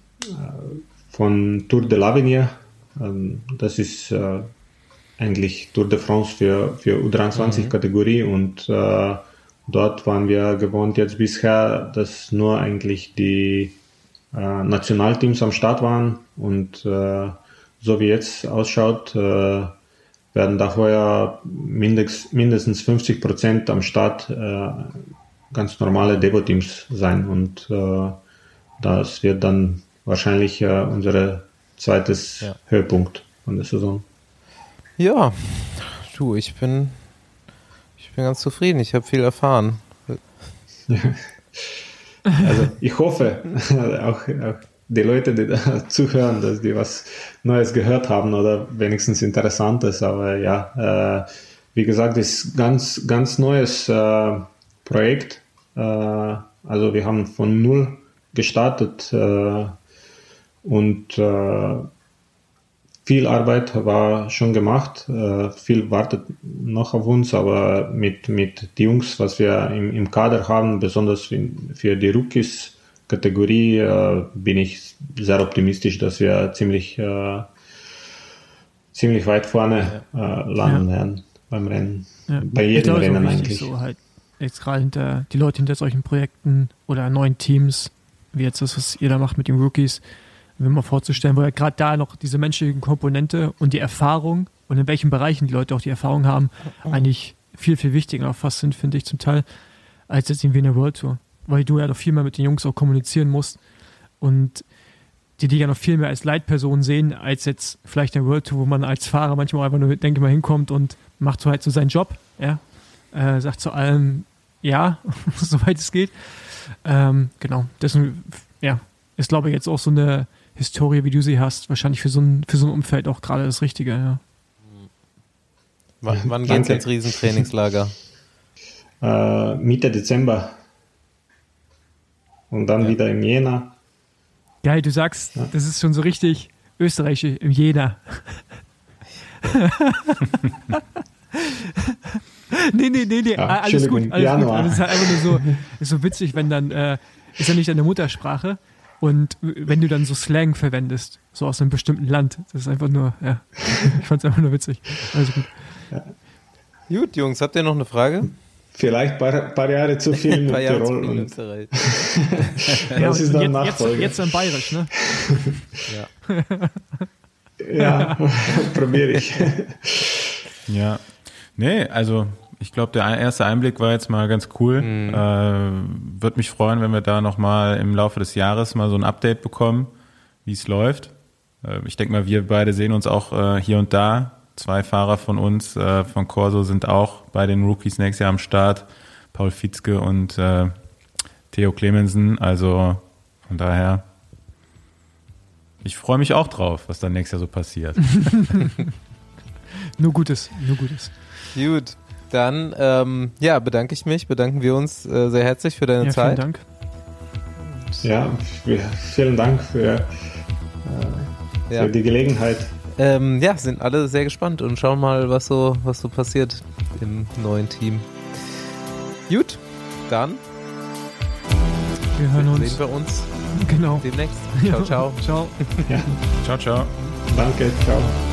[SPEAKER 7] von Tour de l'Avenir. Ähm, das ist äh, eigentlich Tour de France für, für U dreiundzwanzig-Kategorie, mhm. und äh, dort waren wir gewohnt jetzt bisher, dass nur eigentlich die äh, Nationalteams am Start waren, und äh, so wie jetzt ausschaut, äh, werden da heuer mindest, mindestens fünfzig Prozent am Start äh, ganz normale Devo-Teams sein, und äh, das wird dann wahrscheinlich äh, unser zweites ja. Höhepunkt von der Saison.
[SPEAKER 1] Ja, du, ich bin Ich bin ganz zufrieden, ich habe viel erfahren.
[SPEAKER 7] Also ich hoffe, auch, auch die Leute, die da zuhören, dass die was Neues gehört haben oder wenigstens Interessantes. Aber ja, äh, wie gesagt, das ist ganz, ganz neues äh, Projekt. Äh, also wir haben von null gestartet, äh, und äh, viel Arbeit war schon gemacht, äh, viel wartet noch auf uns, aber mit, mit den Jungs, was wir im, im Kader haben, besonders für die Rookies-Kategorie, äh, bin ich sehr optimistisch, dass wir ziemlich, äh, ziemlich weit vorne äh, landen ja. werden beim Rennen. Ja. Bei jedem Rennen eigentlich.
[SPEAKER 2] So halt jetzt gerade hinter die Leute hinter solchen Projekten oder neuen Teams, wie jetzt das, was ihr da macht mit den Rookies, mir mal vorzustellen, wo ja gerade da noch diese menschliche Komponente und die Erfahrung und in welchen Bereichen die Leute auch die Erfahrung haben, eigentlich viel, viel wichtiger auch fast sind, finde ich zum Teil, als jetzt irgendwie in der World Tour. Weil du ja noch viel mehr mit den Jungs auch kommunizieren musst und die die ja noch viel mehr als Leitperson sehen, als jetzt vielleicht in der World Tour, wo man als Fahrer manchmal einfach nur, denke ich mal, hinkommt und macht so halt so seinen Job, ja, äh, sagt zu allem ja, soweit es geht. Ähm, genau, deswegen, ja, ist glaube ich jetzt auch so eine Historie, wie du sie hast, wahrscheinlich für so ein, für so ein Umfeld auch gerade das Richtige, ja.
[SPEAKER 1] W- wann geht's ins Riesentrainingslager?
[SPEAKER 7] äh, Mitte Dezember. Und dann ja. wieder im Jena.
[SPEAKER 2] Geil, du sagst, ja. das ist schon so richtig österreichisch, im Jena. nee, nee, nee, nee,
[SPEAKER 7] ja,
[SPEAKER 2] alles gut, alles gut. Aber es ist halt einfach nur so, ist so witzig, wenn dann, äh, ist ja nicht deine Muttersprache, Und wenn du dann so Slang verwendest, so aus einem bestimmten Land, das ist einfach nur, ja, ich fand es einfach nur witzig. Also gut.
[SPEAKER 1] Ja. Gut, Jungs, habt ihr noch eine Frage?
[SPEAKER 7] Vielleicht ein paar, paar Jahre zu viel mit
[SPEAKER 1] paar Jahre
[SPEAKER 7] Tirol.
[SPEAKER 1] zu viel
[SPEAKER 7] Und
[SPEAKER 1] Österreich.
[SPEAKER 2] Ja,
[SPEAKER 7] das ist dann
[SPEAKER 2] jetzt,
[SPEAKER 7] Nachfolge.
[SPEAKER 2] jetzt, jetzt dann bayerisch, ne?
[SPEAKER 1] Ja.
[SPEAKER 7] Ja, probiere ich.
[SPEAKER 3] Ja. Nee, also ich glaube, der erste Einblick war jetzt mal ganz cool. Mhm. Äh, Würde mich freuen, wenn wir da nochmal im Laufe des Jahres mal so ein Update bekommen, wie es läuft. Äh, ich denke mal, wir beide sehen uns auch äh, hier und da. Zwei Fahrer von uns, äh, von Corso, sind auch bei den Rookies nächstes Jahr am Start. Paul Fitzke und äh, Theo Clemensen. Also von daher, ich freue mich auch drauf, was dann nächstes Jahr so passiert.
[SPEAKER 2] Nur Gutes, nur Gutes.
[SPEAKER 1] Gut, dann ähm, ja, bedanke ich mich, bedanken wir uns äh, sehr herzlich für deine
[SPEAKER 2] ja,
[SPEAKER 1] Zeit.
[SPEAKER 2] Vielen Dank.
[SPEAKER 7] Ja, vielen Dank für, äh, für
[SPEAKER 1] ja.
[SPEAKER 7] die Gelegenheit.
[SPEAKER 1] Ähm, ja, sind alle sehr gespannt und schauen mal, was so, was so passiert im neuen Team. Gut, dann
[SPEAKER 2] wir hören uns.
[SPEAKER 1] Sehen wir uns
[SPEAKER 2] genau.
[SPEAKER 1] demnächst. Ciao, ciao.
[SPEAKER 2] Ciao.
[SPEAKER 7] Ja.
[SPEAKER 3] Ciao, ciao.
[SPEAKER 7] Danke, ciao.